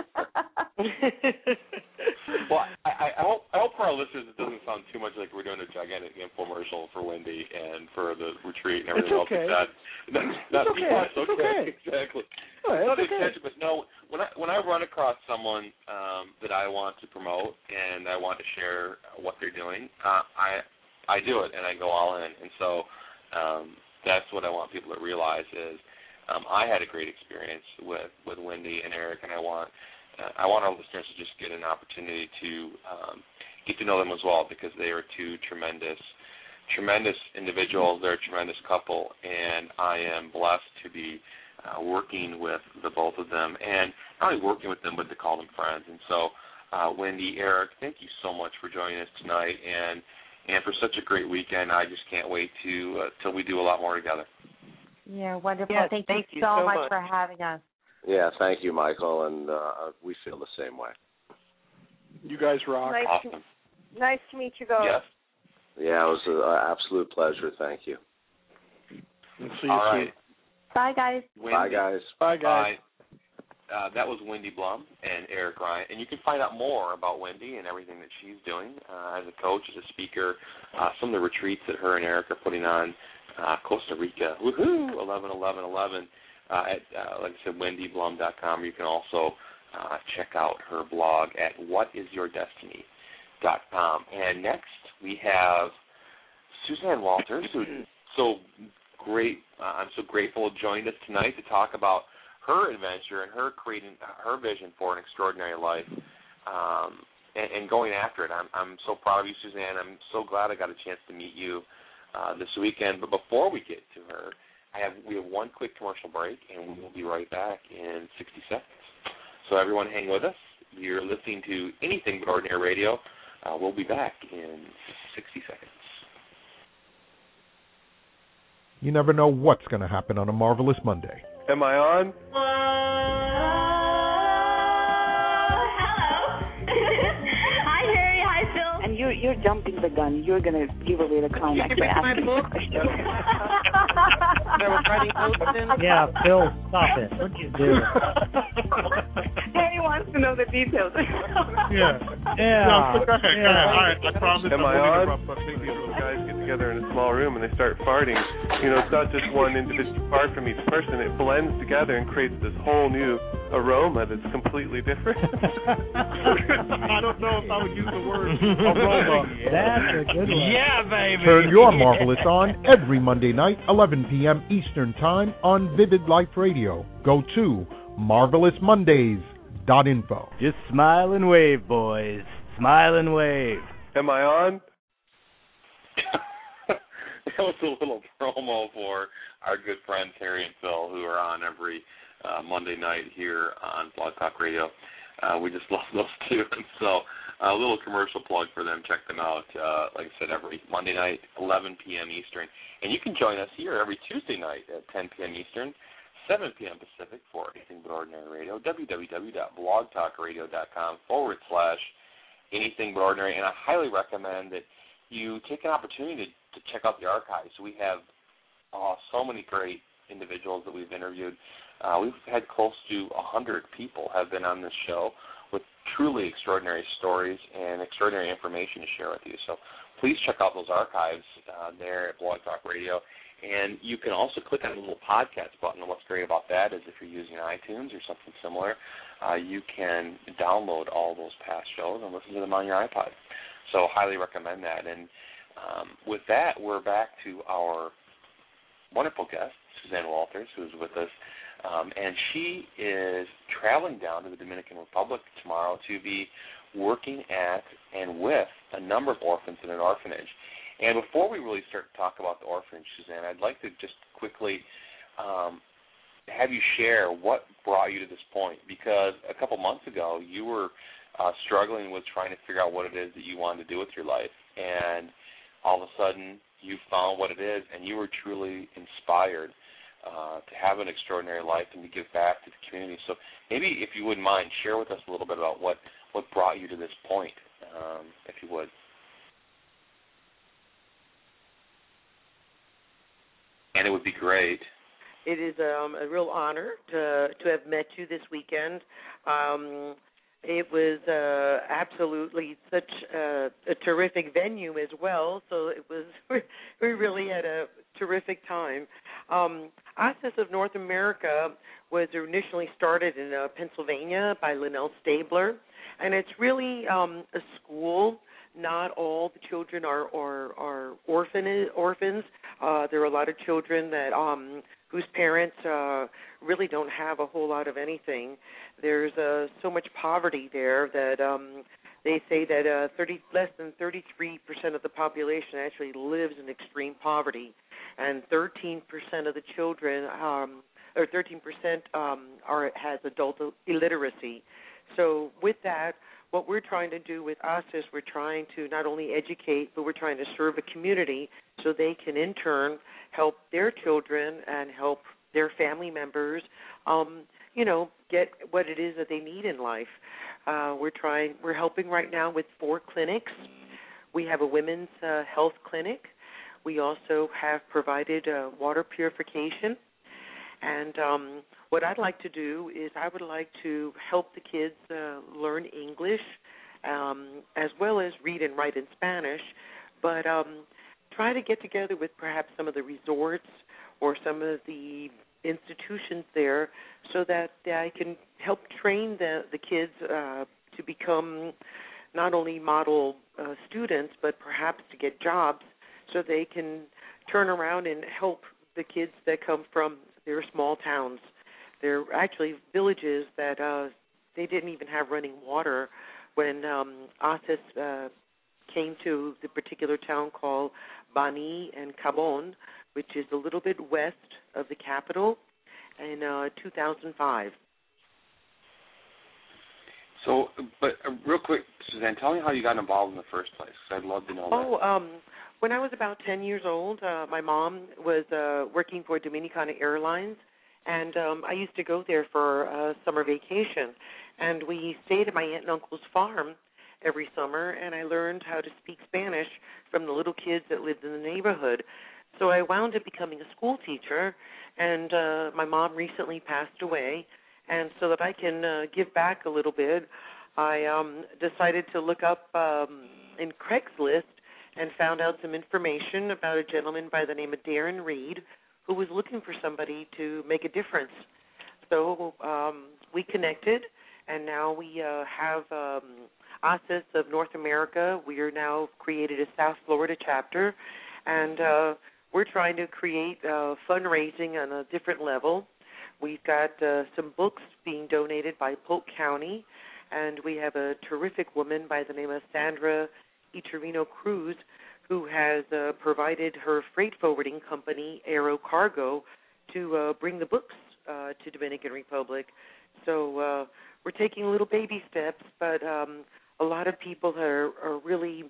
Well, I, I hope I hope for our listeners it doesn't sound too much like we're doing a gigantic infomercial for Wendy and for the retreat and everything It's okay. else like that. Not, not, It's okay. yeah, it's It's okay. okay. Exactly. Oh, It's not it's okay. intention, but no. When I when I run across someone um, that I want to promote and I want to share what they're doing, uh, I I do it and I go all in. And so um, that's what I want people to realize is um, I had a great experience with, with Wendy and Eric, and I want uh, I want our listeners to just get an opportunity to um, get to know them as well, because they are two tremendous tremendous individuals. They're a tremendous couple, and I am blessed to be uh, working with the both of them, and not only working with them, but to call them friends. And so, uh, Wendy, Eric, thank you so much for joining us tonight, and and for such a great weekend. I just can't wait to uh, till we do a lot more together. Yeah, wonderful. Yes, thank, thank you you so, so much, much. for having us. Yeah, thank you, Michael, and uh, we feel the same way. You guys rock. Nice, Awesome. to, nice to meet you both. Yes. Yeah, it was an absolute pleasure. Thank you. And see you All soon. right. Bye, guys. Wendy, Bye, guys. Bye, guys. Bye. Uh, that was Wendy Blum and Eric Ryan. And you can find out more about Wendy and everything that she's doing uh, as a coach, as a speaker, uh, some of the retreats that her and Eric are putting on, uh, Costa Rica, woohoo, eleven eleven eleven, uh, at, uh, like I said, wendy blum dot com. You can also uh, check out her blog at what is your destiny dot com. And next we have Suzanne Walters, who so great, uh, I'm so grateful joined us tonight to talk about her adventure and her creating her vision for an extraordinary life, um, and, and going after it. I'm, I'm so proud of you, Suzanne. I'm so glad I got a chance to meet you uh, this weekend. But before we get to her, I have we have one quick commercial break, and we will be right back in sixty seconds. So everyone, hang with us. You're listening to Anything But Ordinary Radio. Uh, we'll be back in sixty seconds. You never know what's going to happen on a Marvelous Monday. Am I on? Hello. Hi, Harry. Hi, Phil. And you're you're jumping the gun. You're gonna give away the climax by asking the question. I was writing notes in. Yeah, Phil, stop it. What'd you do? Harry wants to know the details. yeah. Yeah. No, go ahead. Yeah. Go ahead. All right. I promise. Am I I on? interrupt, but These little guys get together in a small room and they start farting. You know, it's not just one individual fart from each person. It blends together and creates this whole new aroma that's completely different. I don't know if I would use the word aroma. That's a good one. Yeah, baby. Turn your Marvelous on every Monday night, eleven p.m. Eastern Time on Vivid Life Radio. Go to marvelous mondays dot info. Just smile and wave, boys. Smile and wave. Am I on? That was a little promo for our good friends Harry and Phil, who are on every uh, Monday night here on Blog Talk Radio. Uh, we just love those two, and so a little commercial plug for them. Check them out. Uh, like I said, every Monday night, eleven p.m. Eastern, and you can join us here every Tuesday night at ten p.m. Eastern, seven p.m. Pacific for Anything But Ordinary Radio. www.blogtalkradio.com forward slash Anything But Ordinary, and I highly recommend that you take an opportunity to, to check out the archives. We have uh, so many great individuals that we've interviewed. Uh, we've had close to one hundred people have been on this show with truly extraordinary stories and extraordinary information to share with you. So please check out those archives uh, there at Blog Talk Radio. And you can also click on the little podcast button. And what's great about that is if you're using iTunes or something similar, uh, you can download all those past shows and listen to them on your iPod. So highly recommend that. And um, with that, we're back to our wonderful guest, Suzanne Walters, who's with us. Um, and she is traveling down to the Dominican Republic tomorrow to be working at and with a number of orphans in an orphanage. And before we really start to talk about the orphanage, Suzanne, I'd like to just quickly um, have you share what brought you to this point. Because a couple months ago, you were uh, struggling with trying to figure out what it is that you wanted to do with your life. And all of a sudden, you found what it is, and you were truly inspired uh, to have an extraordinary life and to give back to the community. So maybe, if you wouldn't mind, share with us a little bit about what, what brought you to this point, um, if you would. And it would be great. It is um, a real honor to to have met you this weekend. Um, it was uh, absolutely such a, a terrific venue as well. So it was we really had a terrific time. Um, Access of North America was initially started in uh, Pennsylvania by Linnell Stabler, and it's really um, a school. Not all the children are are, are orphan, orphans. Uh, there are a lot of children that um, whose parents uh, really don't have a whole lot of anything. There's uh, so much poverty there that um, they say that uh, thirty less than thirty-three percent of the population actually lives in extreme poverty, and thirteen percent of the children, um, or thirteen percent um, are has adult illiteracy. So with that, what we're trying to do with us is we're trying to not only educate, but we're trying to serve a community so they can in turn help their children and help their family members, um, you know, get what it is that they need in life. Uh, we're trying, we're helping right now with four clinics. We have a women's uh, health clinic. We also have provided uh, water purification. And um, what I'd like to do is I would like to help the kids uh, learn English um, as well as read and write in Spanish, but um, try to get together with perhaps some of the resorts or some of the institutions there so that I can help train the, the kids uh, to become not only model uh, students but perhaps to get jobs so they can turn around and help the kids that come from their small towns. They're actually villages that uh, they didn't even have running water when um, Access uh, came to the particular town called Bani and Cabon, which is a little bit west of the capital, in uh, two thousand five. So, but uh, real quick, Suzanne, tell me how you got involved in the first place, because I'd love to know oh, that. Oh, um, when I was about ten years old, uh, my mom was uh, working for Dominicana Airlines, and um, I used to go there for a summer vacation. And we stayed at my aunt and uncle's farm every summer, and I learned how to speak Spanish from the little kids that lived in the neighborhood. So I wound up becoming a school teacher, and uh, my mom recently passed away. And so that I can uh, give back a little bit, I um, decided to look up um, in Craigslist and found out some information about a gentleman by the name of Darren Reed who was looking for somebody to make a difference. So um, we connected, and now we uh, have um, A S I S of North America. We are now created a South Florida chapter, and uh, we're trying to create uh, fundraising on a different level. We've got uh, some books being donated by Polk County, and we have a terrific woman by the name of Sandra Iturino Cruz who has uh, provided her freight forwarding company, Aero Cargo, to uh, bring the books uh, to Dominican Republic. So uh, we're taking little baby steps, but um, a lot of people are, are really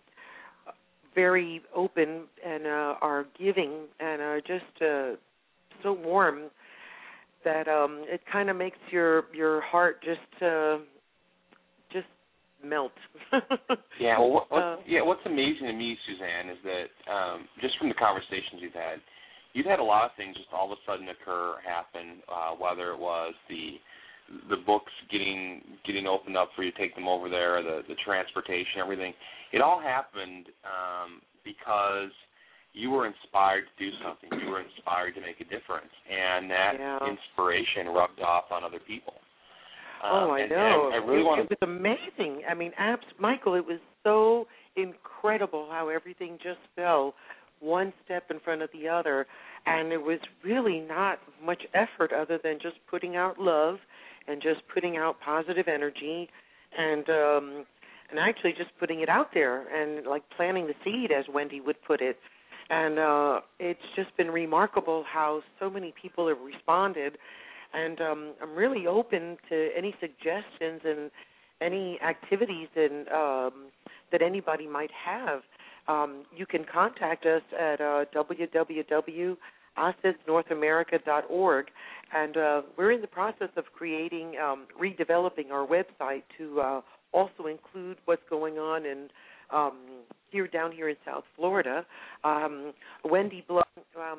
very open and uh, are giving and are just uh, so warm that um, it kind of makes your your heart just uh, just melt. yeah, well, what, what, uh, yeah. What's amazing to me, Suzanne, is that um, just from the conversations you've had, you've had a lot of things just all of a sudden occur, happen. Uh, whether it was the the books getting getting opened up for you to take them over there, the the transportation, everything. It all happened um, because you were inspired to do something. You were inspired to make a difference, and that yeah. inspiration rubbed off on other people. Oh, um, I and, know. And I really it, want it was amazing. I mean, abs- Michael, it was so incredible how everything just fell one step in front of the other, and it was really not much effort other than just putting out love and just putting out positive energy and um, and actually just putting it out there and like planting the seed, as Wendy would put it. And uh, it's just been remarkable how so many people have responded. And um, I'm really open to any suggestions and any activities and, um, that anybody might have. Um, you can contact us at uh, w w w dot a s i s north america dot org. And uh, we're in the process of creating, um, redeveloping our website to uh, also include what's going on in Um, here down here in South Florida. Um, Wendy Blum, um,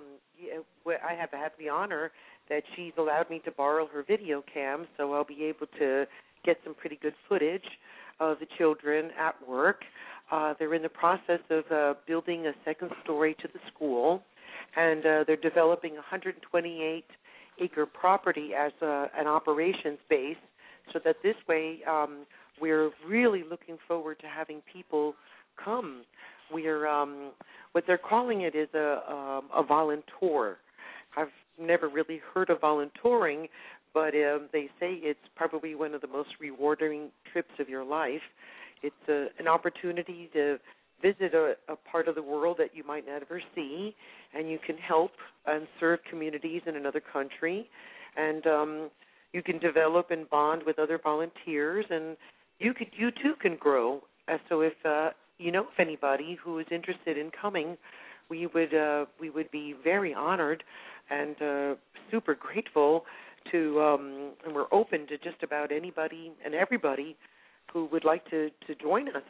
I have had the honor that she's allowed me to borrow her video cam, so I'll be able to get some pretty good footage of the children at work. Uh, they're in the process of uh, building a second story to the school, and uh, they're developing a one hundred twenty-eight acre property as a, an operations base, so that this way um, we're really looking forward to having people come. We're um, what they're calling it is a um, a voluntour. I've never really heard of volunteering, but um, they say it's probably one of the most rewarding trips of your life. It's a, an opportunity to visit a, a part of the world that you might never see, and you can help and serve communities in another country, and um, you can develop and bond with other volunteers, and you could, you too can grow. Uh, so if uh, you know of anybody who is interested in coming, we would uh, we would be very honored and uh, super grateful to, um, and we're open to just about anybody and everybody who would like to, to join us.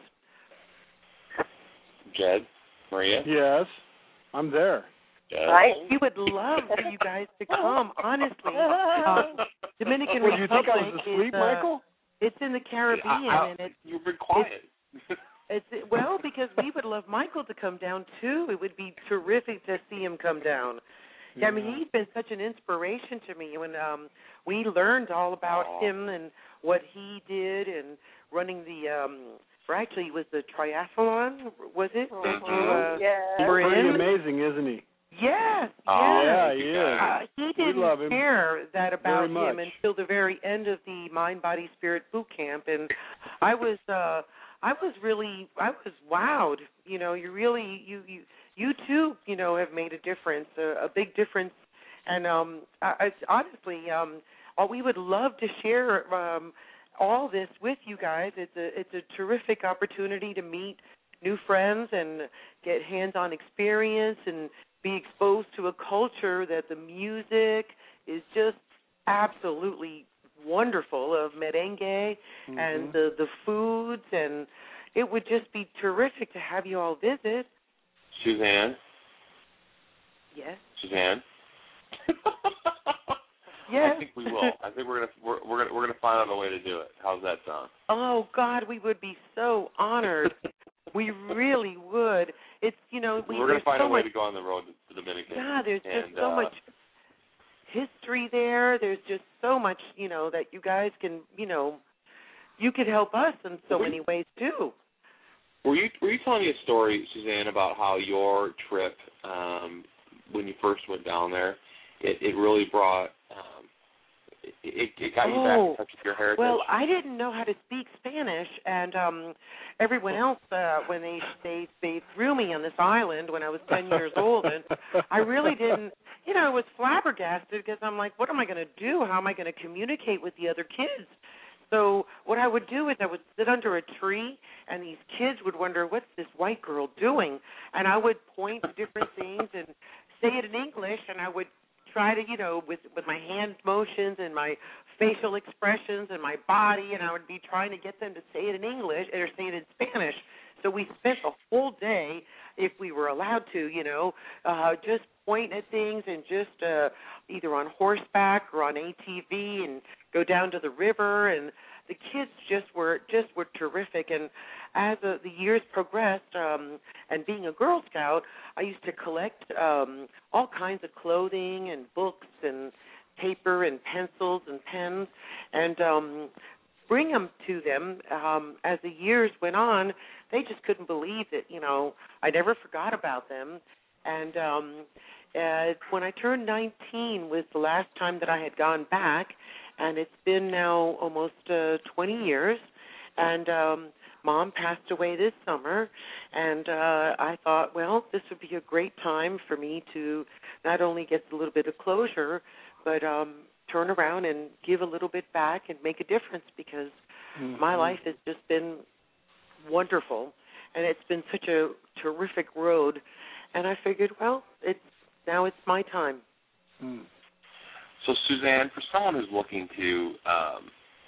Jed, Maria? Yes, I'm there. Jed. Right. We would love for you guys to come, honestly. Uh, Dominican Well, do you think I was Republic asleep, is, uh, Michael? It's in the Caribbean, I, I, and it's you've been quiet. It's, well, because we would love Michael to come down, too. It would be terrific to see him come down. Yeah, I mean, he's been such an inspiration to me. When um, we learned all about Aww. him and what he did and running the, um, or actually it was the triathlon, was it? Mm-hmm. That you, uh, Yeah. were Pretty in? amazing, isn't he? Yes, Oh, yes. Yeah, he is. Uh, he didn't love him care that about very much. him until the very end of the Mind, Body, Spirit boot camp, and I was, uh, I was really, I was wowed. You know, you really, you, you, you too, you know, have made a difference, a, a big difference, and um, I, I, honestly, um, all we would love to share um, all this with you guys. It's a, it's a terrific opportunity to meet new friends and get hands-on experience and be exposed to a culture that the music is just absolutely wonderful, of merengue mm-hmm. and the, the foods, and it would just be terrific to have you all visit. Suzanne? Yes. Suzanne? Yes. I think we will. I think we're gonna we're, we're gonna we're gonna find out a way to do it. How's that sound? Oh God, we would be so honored. We really would. It's you know we we're gonna find so a way much, to go on the road to the Dominican. Yeah, there's and, just so uh, much history there. There's just so much you know that you guys can you know you could help us in so many ways too. Were you were you telling me a story, Suzanne, about how your trip um, when you first went down there, it, it really brought um, it, it got you oh, back in touch with your heritage? Well, I didn't know how to speak Spanish, and um, everyone else uh, when they they they threw me on this island when I was ten years old, and I really didn't. You know, I was flabbergasted because I'm like, what am I going to do? How am I going to communicate with the other kids? So what I would do is I would sit under a tree, and these kids would wonder, what's this white girl doing? And I would point to different things and say it in English, and I would try to, you know, with, with my hand motions and my facial expressions and my body, and I would be trying to get them to say it in English or say it in Spanish. So we spent the whole day, if we were allowed to, you know, uh, just point at things and just uh, either on horseback or on A T V and go down to the river. And the kids just were just were terrific. And as uh, the years progressed, um, and being a Girl Scout, I used to collect um, all kinds of clothing and books and paper and pencils and pens and um, bring them to them. Um, as the years went on, they just couldn't believe that, you know, I never forgot about them. And um, uh, when I turned nineteen was the last time that I had gone back, and it's been now almost uh, twenty years. And um, Mom passed away this summer, and uh, I thought, well, this would be a great time for me to not only get a little bit of closure, but um, turn around and give a little bit back and make a difference, because mm-hmm. my life has just been wonderful, and it's been such a terrific road. And I figured, well, it's now it's my time. Mm. So, Suzanne, for someone who's looking to um,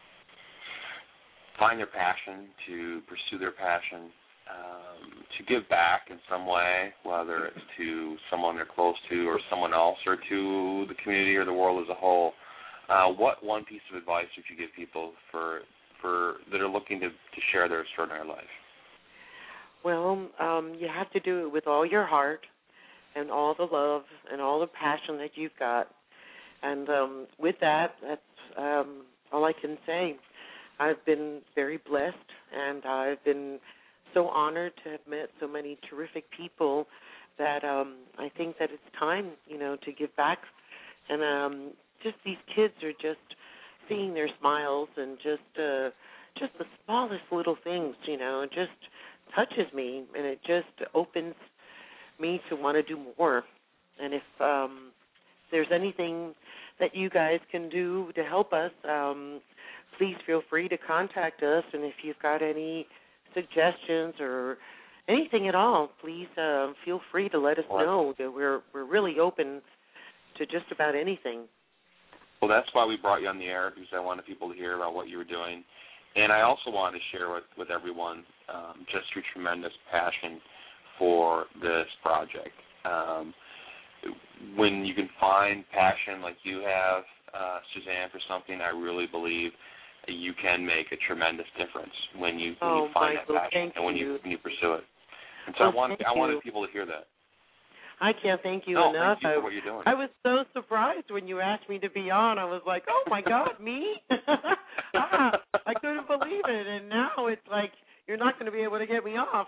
find their passion, to pursue their passion, um, to give back in some way, whether it's to someone they're close to or someone else or to the community or the world as a whole, uh, what one piece of advice would you give people for for that are looking to, to share their extraordinary life? Well, um, you have to do it with all your heart and all the love and all the passion that you've got. And um, with that, that's um, all I can say. I've been very blessed, and I've been so honored to have met so many terrific people that um, I think that it's time, you know, to give back. And um, just these kids are just seeing their smiles and just uh, just the smallest little things, you know, it just touches me, and it just opens me to want to do more. And if um, there's anything that you guys can do to help us, um, please feel free to contact us. And if you've got any suggestions or anything at all, please uh, feel free to let us know. That we're we're really open to just about anything. Well, that's why we brought you on the air, because I wanted people to hear about what you were doing. And I also wanted to share with, with everyone um, just your tremendous passion for this project. Um, when you can find passion like you have, uh, Suzanne, for something, I really believe you can make a tremendous difference when you, when oh, you find Michael, that passion and when you, you when you pursue it. And so oh, I wanted I you. wanted people to hear that. I can't thank you no, enough. Thank you I, for what you're doing. I was so surprised when you asked me to be on. I was like, oh, my God, me? ah, I couldn't believe it. And now it's like, you're not going to be able to get me off.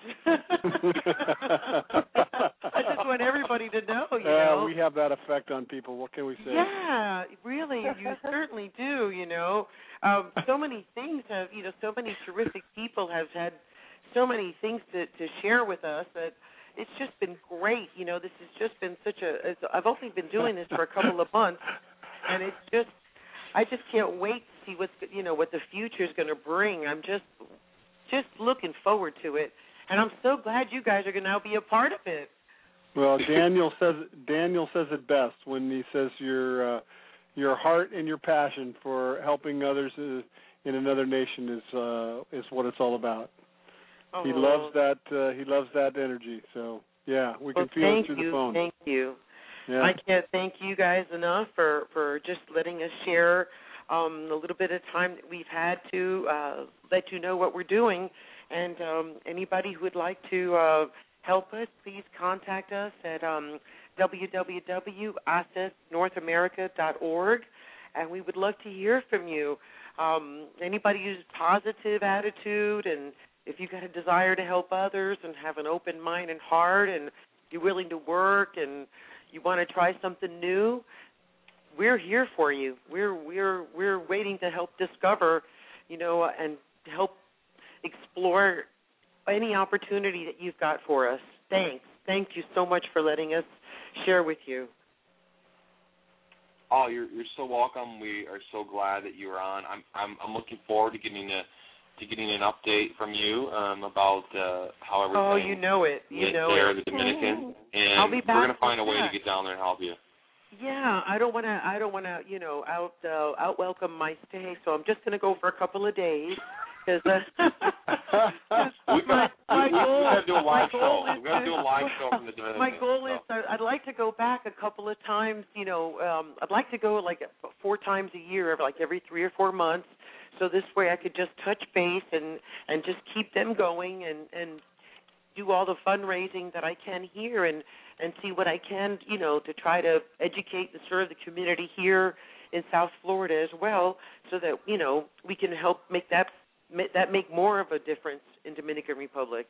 I just want everybody to know, you uh, know. We have that effect on people. What can we say? Yeah, really, you certainly do, you know. Um, so many things have, you know, so many terrific people have had so many things to, to share with us that it's just been great. You know, this has just been such a, it's, I've only been doing this for a couple of months, and it's just, I just can't wait to see what's, you know, what the future is going to bring. I'm just, just looking forward to it, and I'm so glad you guys are going to now be a part of it. Well, Daniel says Daniel says it best when he says your uh, your heart and your passion for helping others in another nation is uh, is what it's all about. Oh. He loves that. Uh, he loves that energy. So yeah, we can well, feel it thank through you, the phone. Thank you. Yeah. I can't thank you guys enough for, for just letting us share um, a little bit of time that we've had to uh, let you know what we're doing. And um, anybody who would like to uh, help us, please contact us at um, w w w dot access north america dot org, and we would love to hear from you. Um, anybody who's positive attitude, and if you've got a desire to help others and have an open mind and heart, and you're willing to work and you want to try something new, we're here for you. We're we're we're waiting to help discover, you know, and help explore any opportunity that you've got for us. Thanks. Thank you so much for letting us share with you. Oh, you're you're so welcome. We are so glad that you were on. I'm I'm I'm looking forward to getting a to getting an update from you um, about uh, how everything. Oh, you know it. You know there, it. the Dominican, and I'll be back we're gonna find a way back. to get down there and help you. Yeah, I don't want to. I don't want to. You know, out uh, out welcome my stay. So I'm just gonna go for a couple of days. Because uh, we my, my goal, we gotta do a live show. Is We gotta to, do a live show from the Dominican. My goal so. is I- I'd like to go back a couple of times. You know, um, I'd like to go like four times a year, like every three or four months. So this way I could just touch base and, and just keep them going and, and do all the fundraising that I can here and, and see what I can, you know, to try to educate and serve the community here in South Florida as well, so that, you know, we can help make that that make more of a difference in Dominican Republic.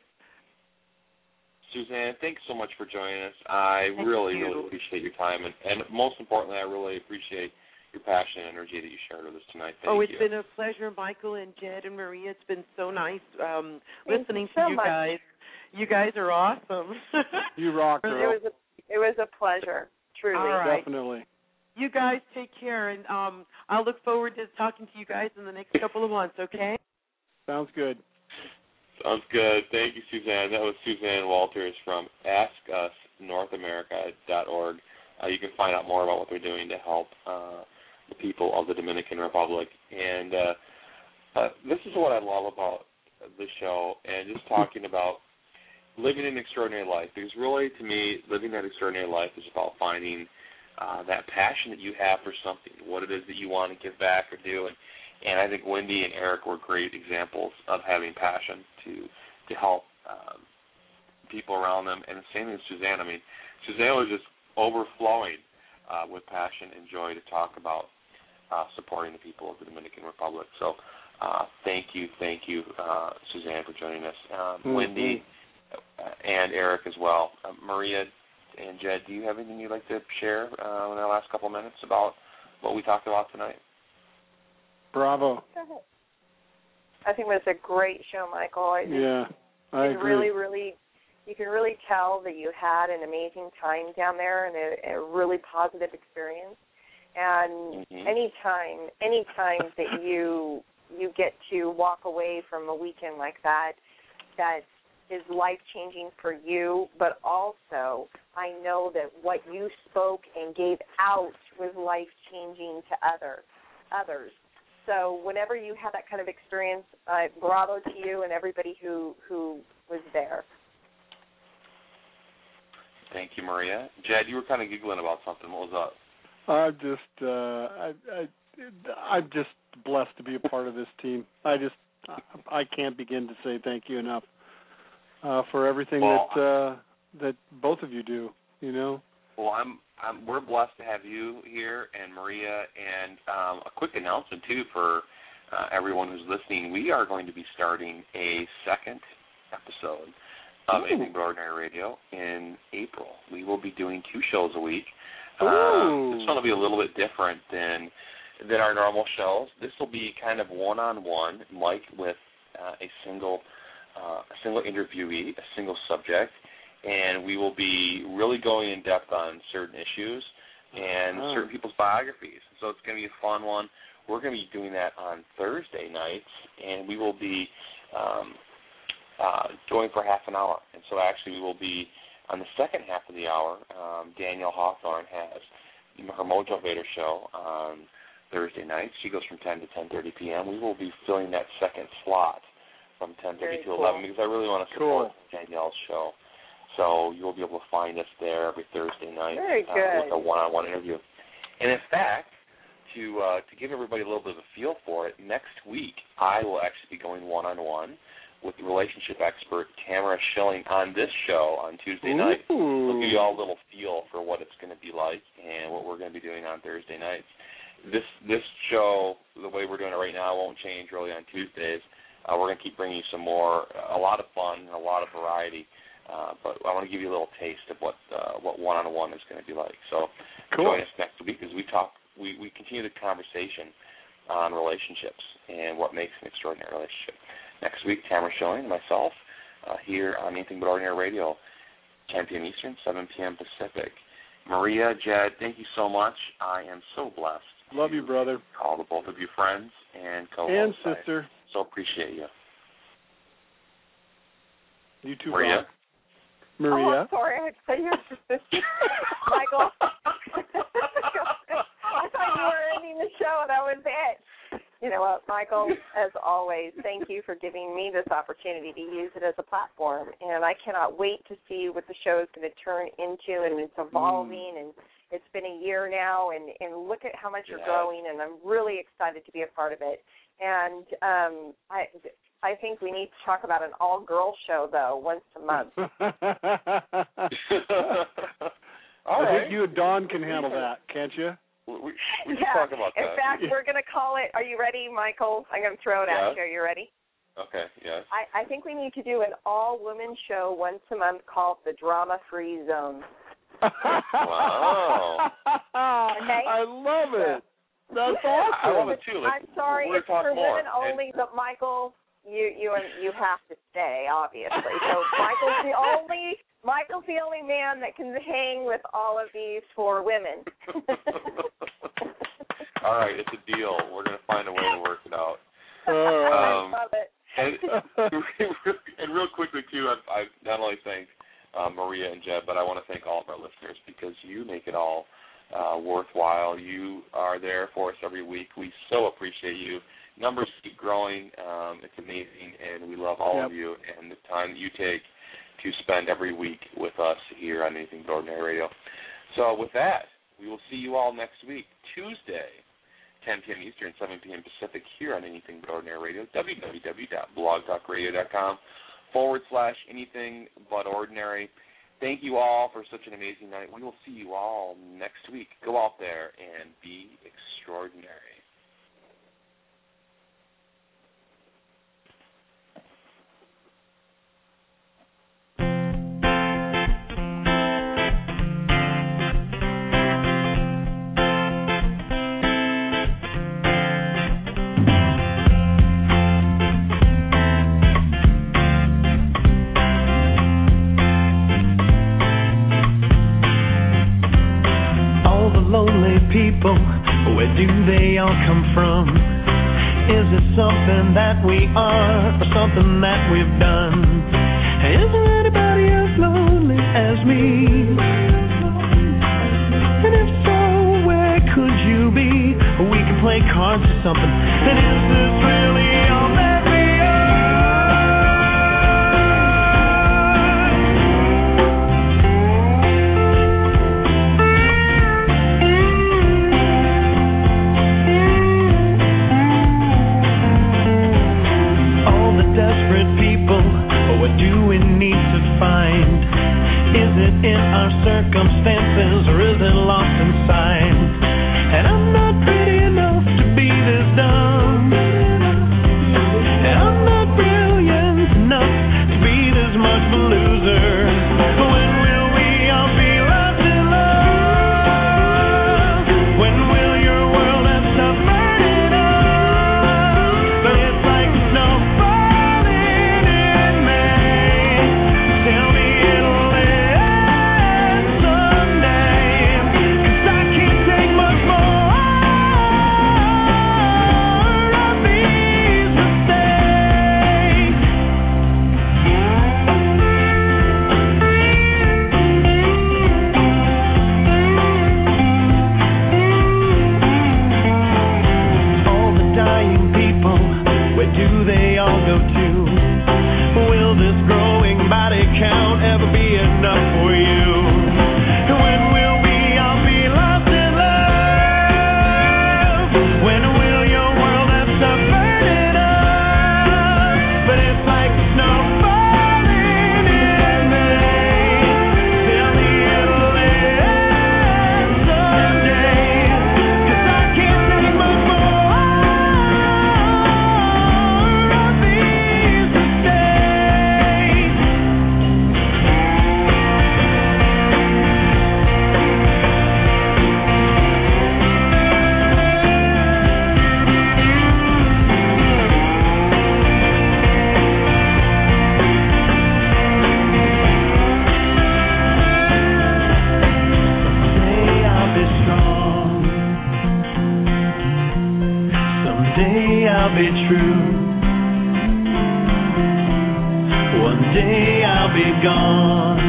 Suzanne, thanks so much for joining us. I Thank really, you. really appreciate your time, and, and most importantly, I really appreciate your passion and energy that you shared with us tonight. Thank oh, it's you. been a pleasure, Michael and Jed and Maria. It's been so nice um, Thank listening you so to you much. guys. You guys are awesome. You rock, girl. It was a it was a pleasure, truly. All right. Definitely. You guys take care, and um, I'll look forward to talking to you guys in the next couple of months, okay? Sounds good. Sounds good. Thank you, Suzanne. That was Suzanne Walters from ask us north america dot org. Uh, you can find out more about what they're doing to help uh, the people of the Dominican Republic. And uh, uh, this is what I love about the show and just talking about living an extraordinary life. Because really, to me, living that extraordinary life is about finding uh, that passion that you have for something, what it is that you want to give back or do. And, and I think Wendy and Eric were great examples of having passion to to help um, people around them. And the same as Suzanne. I mean, Suzanne was just overflowing uh, with passion and joy to talk about uh, supporting the people of the Dominican Republic. So uh, thank you, thank you, uh, Suzanne, for joining us. Um, mm-hmm. Wendy uh, and Eric as well. Uh, Maria and Jed, do you have anything you'd like to share uh, in our last couple minutes about what we talked about tonight? Bravo. I think it was a great show, Michael. I Yeah, I you agree. really, really, you can really tell that you had an amazing time down there and a, a really positive experience. And mm-hmm. any time, any time that you you get to walk away from a weekend like that, that is life-changing for you, but also I know that what you spoke and gave out was life-changing to other, others. So whenever you have that kind of experience, uh, bravo to you and everybody who, who was there. Thank you, Maria. Jed, you were kind of giggling about something. What was up? I'm just, uh, I, I, I'm just blessed to be a part of this team. I just, I can't begin to say thank you enough uh, for everything well, that uh, that both of you do. You know. Well, I'm, I'm. We're blessed to have you here and Maria. And um, a quick announcement too for uh, everyone who's listening. We are going to be starting a second episode of Anything But Ordinary Radio in April. We will be doing two shows a week. Um, this one will be a little bit different than than our normal shows. This will be kind of one-on-one, like with uh, a single uh, a single interviewee, a single subject, and we will be really going in depth on certain issues and oh. certain people's biographies. So it's going to be a fun one. We're going to be doing that on Thursday nights, and we will be um, uh, going for half an hour. And so actually we will be on the second half of the hour. Um, Danielle Hawthorne has her Mojo Vader show on Thursday nights. She goes from ten to ten thirty p.m. We will be filling that second slot from ten thirty to cool. eleven because I really want to support cool. Danielle's show. So you'll be able to find us there every Thursday night Very uh, good. with a one-on-one interview. And in fact, to uh, to give everybody a little bit of a feel for it, next week I will actually be going one-on-one with the relationship expert Tamara Schilling on this show on Tuesday night. Ooh. We'll give you all a little feel for what it's going to be like and what we're going to be doing on Thursday nights. This this show, the way we're doing it right now, won't change really on Tuesdays. Uh, we're going to keep bringing you some more, a lot of fun and a lot of variety. Uh, but I want to give you a little taste of what uh, what one-on-one is going to be like. So cool. Join us next week as we talk. We, we continue the conversation on relationships and what makes an extraordinary relationship. Next week, Tamara Schilling and myself uh, here on Anything But Ordinary Radio, ten p.m. Eastern, seven p.m. Pacific. Maria, Jed, thank you so much. I am so blessed. Love you, brother. Call the both of you friends and And co-hosts. sister. I so appreciate you. You too, Maria. Bob. Maria. Oh, I'm sorry. I had to say your sister. Michael. I thought you were ending the show. That was it. You know what, Michael, as always, thank you for giving me this opportunity to use it as a platform. And I cannot wait to see what the show is going to turn into, and it's evolving, mm. and it's been a year now, and, and look at how much yeah. you're growing, and I'm really excited to be a part of it. And um, I I think we need to talk about an all-girl show, though, once a month. All I right. think you and Dawn can handle that, can't you? We, we, we yeah. can talk about that. In fact, we're going to call it, are you ready, Michael? I'm going to throw it yeah. out you. Are you ready? Okay, yes. I, I think we need to do an all-women show once a month called The Drama-Free Zone. Wow. Okay? I love it. That's awesome. I love it, too. Let's, I'm sorry, we're it's for more. women only, and, but Michael, you you you have to stay, obviously. So Michael's the only Michael's the only man that can hang with all of these for women. All right, it's a deal. We're going to find a way to work it out. Um, I love it. and, and real quickly, too, I, I not only thank uh, Maria and Jeb, but I want to thank all of our listeners because you make it all uh, worthwhile. You are there for us every week. We so appreciate you. Numbers keep growing. Um, it's amazing, and we love all yep. of you and the time that you take to spend every week with us here on Anything But Ordinary Radio. So with that, we will see you all next week, Tuesday, ten p.m. Eastern, seven p.m. Pacific, here on Anything But Ordinary Radio, www.blogtalkradio.com forward slash anything but ordinary. Thank you all for such an amazing night. We will see you all next week. Go out there and be extraordinary. People, where do they all come from? Is it something that we are or something that we've done? Is there anybody as lonely as me? And if so, where could you be? We can play cards or something. And is this really all that we in our circumstances, or is it lost inside? And I'm not pretty enough to be this dumb, and I'm not brilliant enough to be this much of a loser. When will we all be left in love? When will your world have suffered enough? But it's like snow falling in May. Tell me it'll end be true. One day I'll be gone.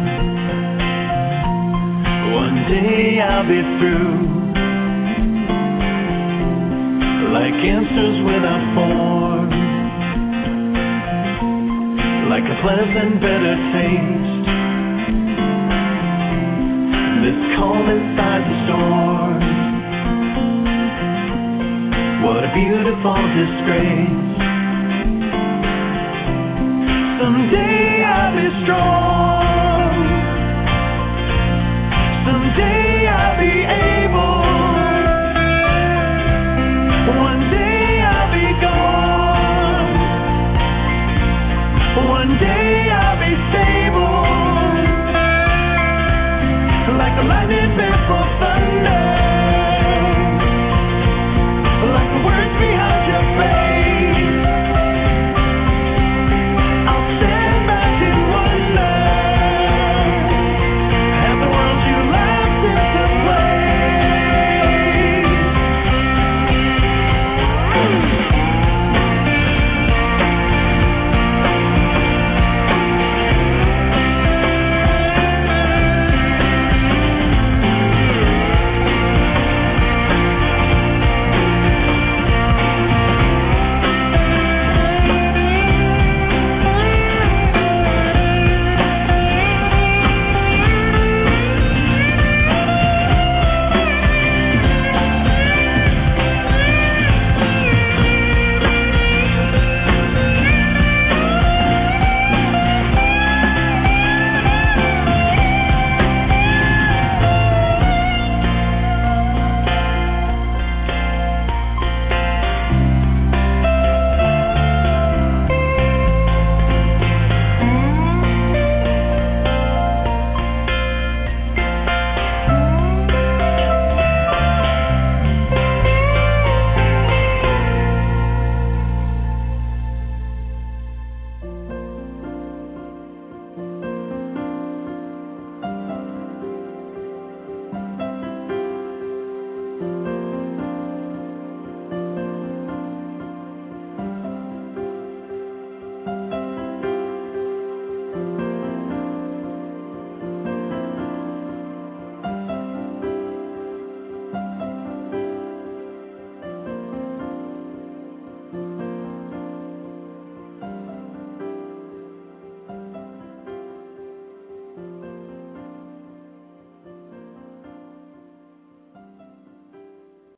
One day I'll be through. Like answers without form, like a pleasant bitter taste. This calm inside the storm. What a beautiful disgrace. Someday I'll be strong.